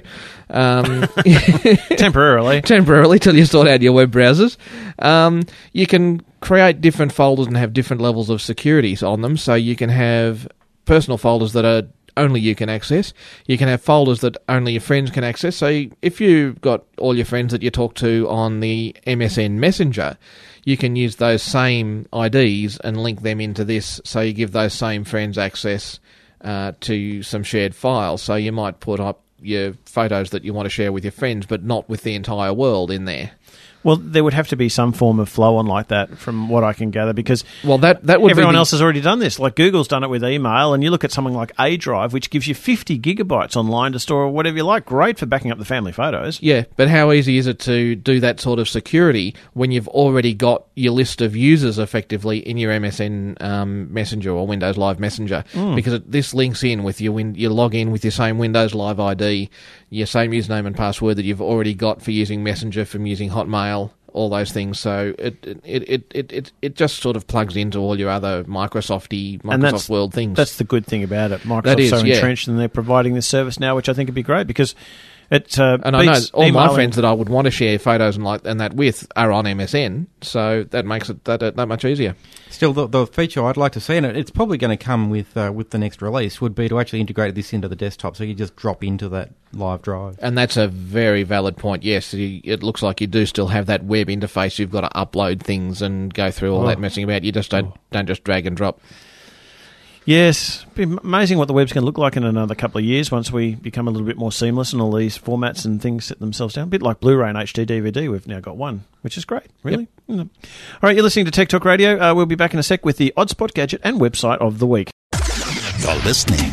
Um, Temporarily. Temporarily, till you sort out your web browsers. Um, you can create different folders and have different levels of security on them, so you can have personal folders that are only you can access. You can have folders that only your friends can access. So if you've got all your friends that you talk to on the M S N Messenger, you can use those same I Ds and link them into this, so you give those same friends access uh, to some shared files. So you might put up your photos that you want to share with your friends, but not with the entire world in there. Well, there would have to be some form of flow on like that, from what I can gather, because well, that that would everyone be the- else has already done this. Like Google's done it with email, and you look at something like A Drive, which gives you fifty gigabytes online to store whatever you like. Great for backing up the family photos. Yeah, but how easy is it to do that sort of security when you've already got your list of users effectively in your M S N um, Messenger or Windows Live Messenger? Mm. Because it, this links in with your win- you log in with your same Windows Live I D, your same username and password that you've already got for using Messenger, from using Hotmail, all those things. So it it, it, it, it it just sort of plugs into all your other Microsofty, Microsoft And that's, World things. That's the good thing about it. Microsoft's That is, so yeah. entrenched, and they're providing this service now, which I think would be great, because it uh, And I know beats all my emailing- friends that I would want to share photos and like and that with are on M S N, so that makes it that that much easier. Still, the, the feature I'd like to see, and it, it's probably going to come with uh, with the next release, would be to actually integrate this into the desktop, so you just drop into that live drive. And that's a very valid point. Yes, you, it looks like you do still have that web interface. You've got to upload things and go through all Oh. that messing about. You just don't don't just drag and drop. Yes, be amazing what the web's going to look like in another couple of years once we become a little bit more seamless and all these formats and things set themselves down. A bit like Blu-ray and H D D V D, we've now got one, which is great, really. Mm. All right, you're listening to Tech Talk Radio. Uh, we'll be back in a sec with the Oddspot gadget and website of the week. You're listening.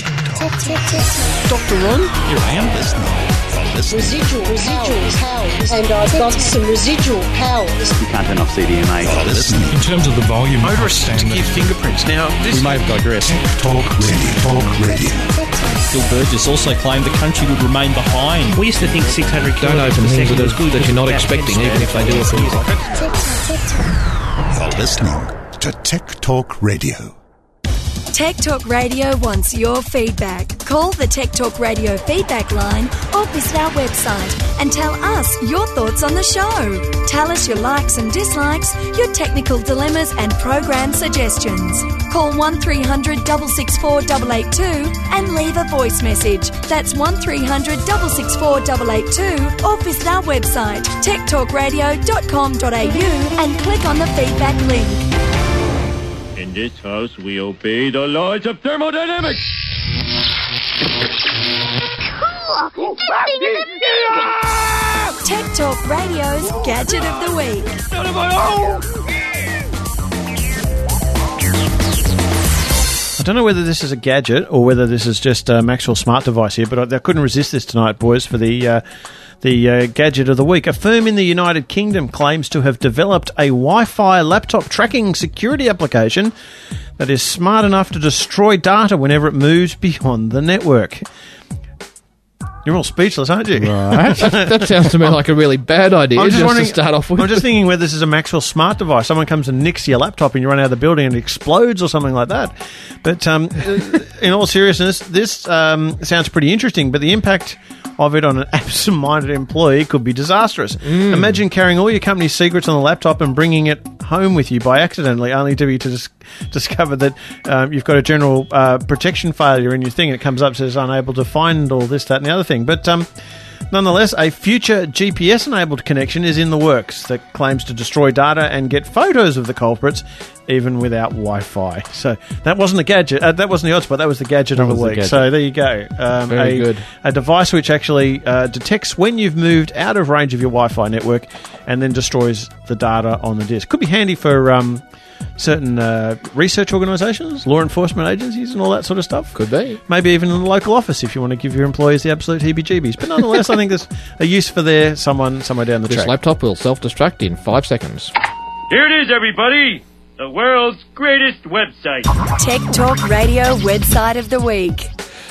Doctor Ron? Here I am listening. Residual, residual powers. And I've got some residual powers. You can't turn off C D M A. You're listening. In terms of the volume, Over a sticky fingerprints. Now, this we may have digressed. Talk Radio. Talk Radio. Bill Burgess also claimed the country would remain behind. We used to think six hundred Don't kilometres open per things second that, was good. that you're not expecting, even if they do it for you. You're listening to Tech Talk Radio. Tech Talk Radio wants your feedback. Call the Tech Talk Radio feedback line or visit our website and tell us your thoughts on the show. Tell us your likes and dislikes, your technical dilemmas and program suggestions. Call one three hundred six six four eight eight two and leave a voice message. That's one three hundred six six four eight eight two, or visit our website tech talk radio dot com dot a u and click on the feedback link. In this house, we obey the laws of thermodynamics. Cool! Tech Talk Radio's Gadget of the Week. Out of my home! I don't know whether this is a gadget or whether this is just a Maxwell Smart device here, but I, I couldn't resist this tonight, boys, for the uh, the uh, gadget of the week. A firm in the United Kingdom claims to have developed a Wi-Fi laptop tracking security application that is smart enough to destroy data whenever it moves beyond the network. You're all speechless, aren't you? Right. that, that sounds to me like a really bad idea I'm just, just to start off with. I'm just thinking whether this is a Maxwell Smart device. Someone comes and nicks your laptop and you run out of the building and it explodes or something like that. But um, in all seriousness, this um, sounds pretty interesting, but the impact of it on an absent-minded employee could be disastrous. Mm. Imagine carrying all your company's secrets on the laptop and bringing it home with you by accidentally, only to be to dis- discover that um, you've got a general uh, protection failure in your thing. It comes up, says unable to find all this, that and the other thing. But um, nonetheless, a future G P S-enabled connection is in the works that claims to destroy data and get photos of the culprits even without Wi-Fi. So that wasn't a gadget. Uh, that wasn't the odd spot. That was the gadget That of the was the week. gadget. So there you go. Um, Very a, good. A device which actually uh, detects when you've moved out of range of your Wi-Fi network and then destroys the data on the disk. Could be handy for um, certain uh, research organisations, law enforcement agencies and all that sort of stuff. Could be. Maybe even in the local office if you want to give your employees the absolute heebie-jeebies. But nonetheless, I think there's a use for there someone somewhere down the This track. laptop will self-destruct in five seconds. Here it is, everybody. The world's greatest website. Tech Talk Radio Website of the Week.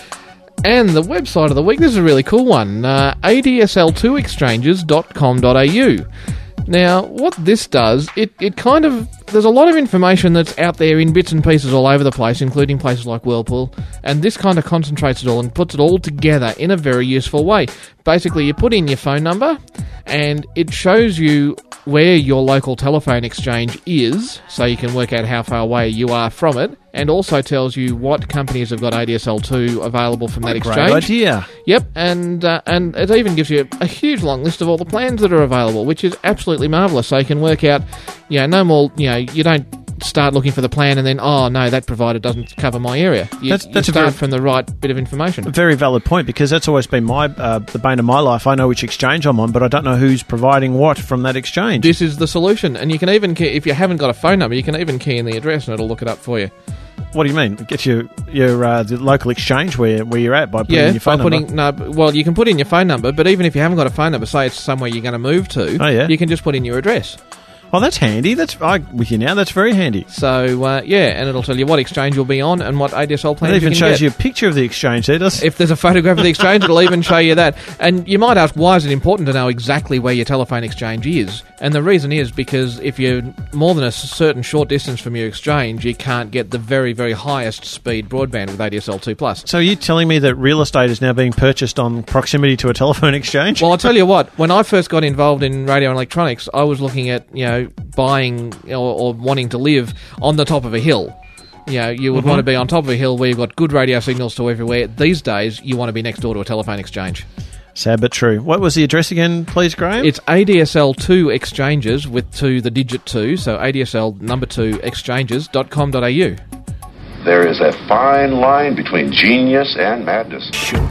And the website of the week, this is a really cool one, uh, A D S L two exchanges dot com dot A U. Now, what this does, it, it kind of... There's a lot of information that's out there in bits and pieces all over the place, including places like Whirlpool, and this kind of concentrates it all and puts it all together in a very useful way. Basically, you put in your phone number, and it shows you where your local telephone exchange is, so you can work out how far away you are from it, and also tells you what companies have got A D S L two available from that Great exchange. idea. Yep, and uh, and it even gives you a huge long list of all the plans that are available, which is absolutely marvellous. So you can work out, you know, no more, you know, you don't start looking for the plan and then, oh, no, that provider doesn't cover my area. You, That's- that's you a start very- from the right bit of information. A very valid point, because that's always been my uh, the bane of my life. I know which exchange I'm on, but I don't know who's providing what from that exchange. This is the solution, and you can even key, if you haven't got a phone number, you can even key in the address and it'll look it up for you. What do you mean? Get your your uh, the local exchange where where you're at by putting Yeah, in your phone by putting number. no. Well, you can put in your phone number, but even if you haven't got a phone number, say it's somewhere you're going to move to, Oh, yeah. you can just put in your address. Oh, that's handy. That's I'm with you now. That's very handy. So uh, yeah, and it'll tell you what exchange you'll be on and what A D S L It plans even you can shows get. you a picture of the exchange there, does it? If there's a photograph of the exchange, it'll even show you that. And you might ask, why is it important to know exactly where your telephone exchange is? And the reason is because if you're more than a certain short distance from your exchange, you can't get the very, very highest speed broadband with A D S L two plus. So are you telling me that real estate is now being purchased on proximity to a telephone exchange? Well, I'll tell you what, when I first got involved in radio and electronics, I was looking at, you know, buying or, or wanting to live on the top of a hill. You know, you would Mhm. want to be on top of a hill where you've got good radio signals to everywhere. These days, you want to be next door to a telephone exchange. Sad but true. What was the address again, please, Graham? It's A D S L two exchanges with two, the digit two, so A D S L number two exchanges dot com dot A U. There is a fine line between genius and madness.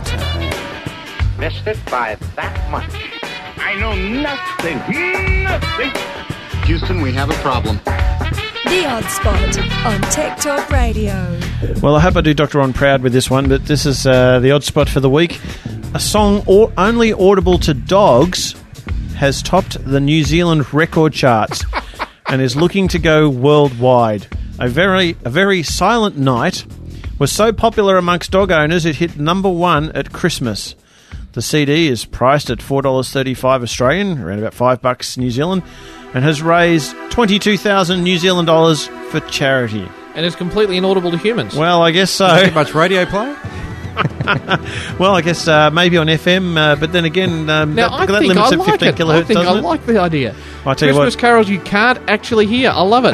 Missed it by that much. I know nothing, nothing. Houston, we have a problem. The Odd Spot on Tech Talk Radio. Well, I hope I do Doctor Ron proud with this one, but this is uh, the odd spot for the week. A song or- only audible to dogs has topped the New Zealand record charts and is looking to go worldwide. A very, a very silent night was so popular amongst dog owners it hit number one at Christmas. The C D is priced at four dollars thirty-five Australian, around about five bucks New Zealand, and has raised twenty-two thousand New Zealand dollars for charity. And it's completely inaudible to humans. Well, I guess so. Does it get much radio play? Well, I guess uh, maybe on F M, uh, but then again, um, Now, that, I that think limits I at like fifteen it. kilohertz, I think doesn't I it? like the idea. I tell you Christmas what. carols you can't actually hear. I love it.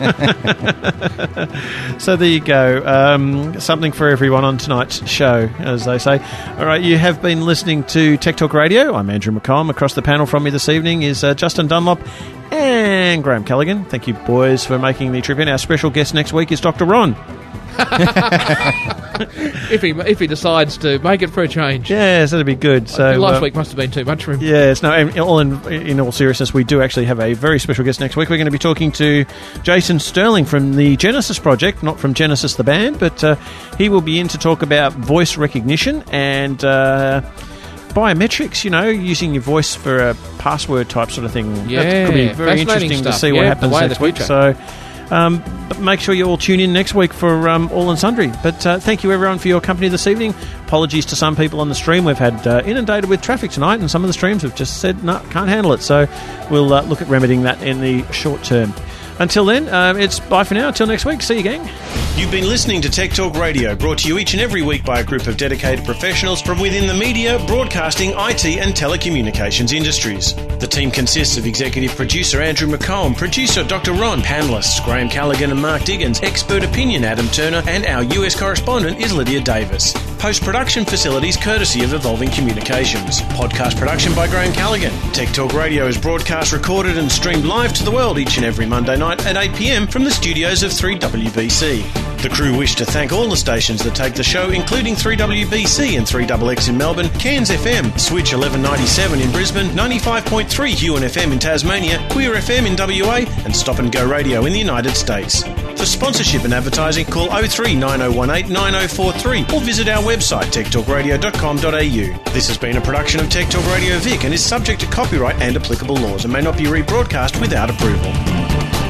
So there you go. Um, something for everyone on tonight's show, as they say. All right, you have been listening to Tech Talk Radio. I'm Andrew McComb. Across the panel from me this evening is uh, Justin Dunlop and Graham Callaghan. Thank you, boys, for making the trip in. Our special guest next week is Doctor Ron. if he if he decides to make it for a change. Yes, that'd be good. So last uh, week must have been too much for him. Yes, no. In all in, in all seriousness, we do actually have a very special guest next week. We're going to be talking to Jason Sterling from the Genesis Project, not from Genesis the band, but uh, he will be in to talk about voice recognition and uh, biometrics. You know, using your voice for a password type sort of thing. Yeah, that could be very interesting stuff. to see yeah, what happens the way next of the week. future. So. Um, but make sure you all tune in next week for um, All and Sundry. But uh, thank you everyone for your company this evening. Apologies to some people on the stream. We've had uh, inundated with traffic tonight, and some of the streams have just said, no, can't handle it. So we'll uh, look at remedying that in the short term. Until then, um, it's bye for now. Until next week. See you, gang. You've been listening to Tech Talk Radio, brought to you each and every week by a group of dedicated professionals from within the media, broadcasting, I T and telecommunications industries. The team consists of executive producer Andrew McComb, producer Doctor Ron, panellists Graham Callaghan and Mark Diggins, expert opinion Adam Turner, and our U S correspondent is Lydia Davis. Post-production facilities courtesy of Evolving Communications. Podcast production by Graham Callaghan. Tech Talk Radio is broadcast, recorded and streamed live to the world each and every Monday night at eight p m from the studios of three W B C. The crew wish to thank all the stations that take the show, including three W B C and three X X in Melbourne, Cairns F M, Switch eleven ninety-seven in Brisbane, ninety-five point three Huon F M in Tasmania, Queer F M in W A, and Stop and Go Radio in the United States. For sponsorship and advertising, call oh three nine oh one eight nine oh four three or visit our website tech talk radio dot com dot a u. This has been a production of Tech Talk Radio Vic and is subject to copyright and applicable laws and may not be rebroadcast without approval.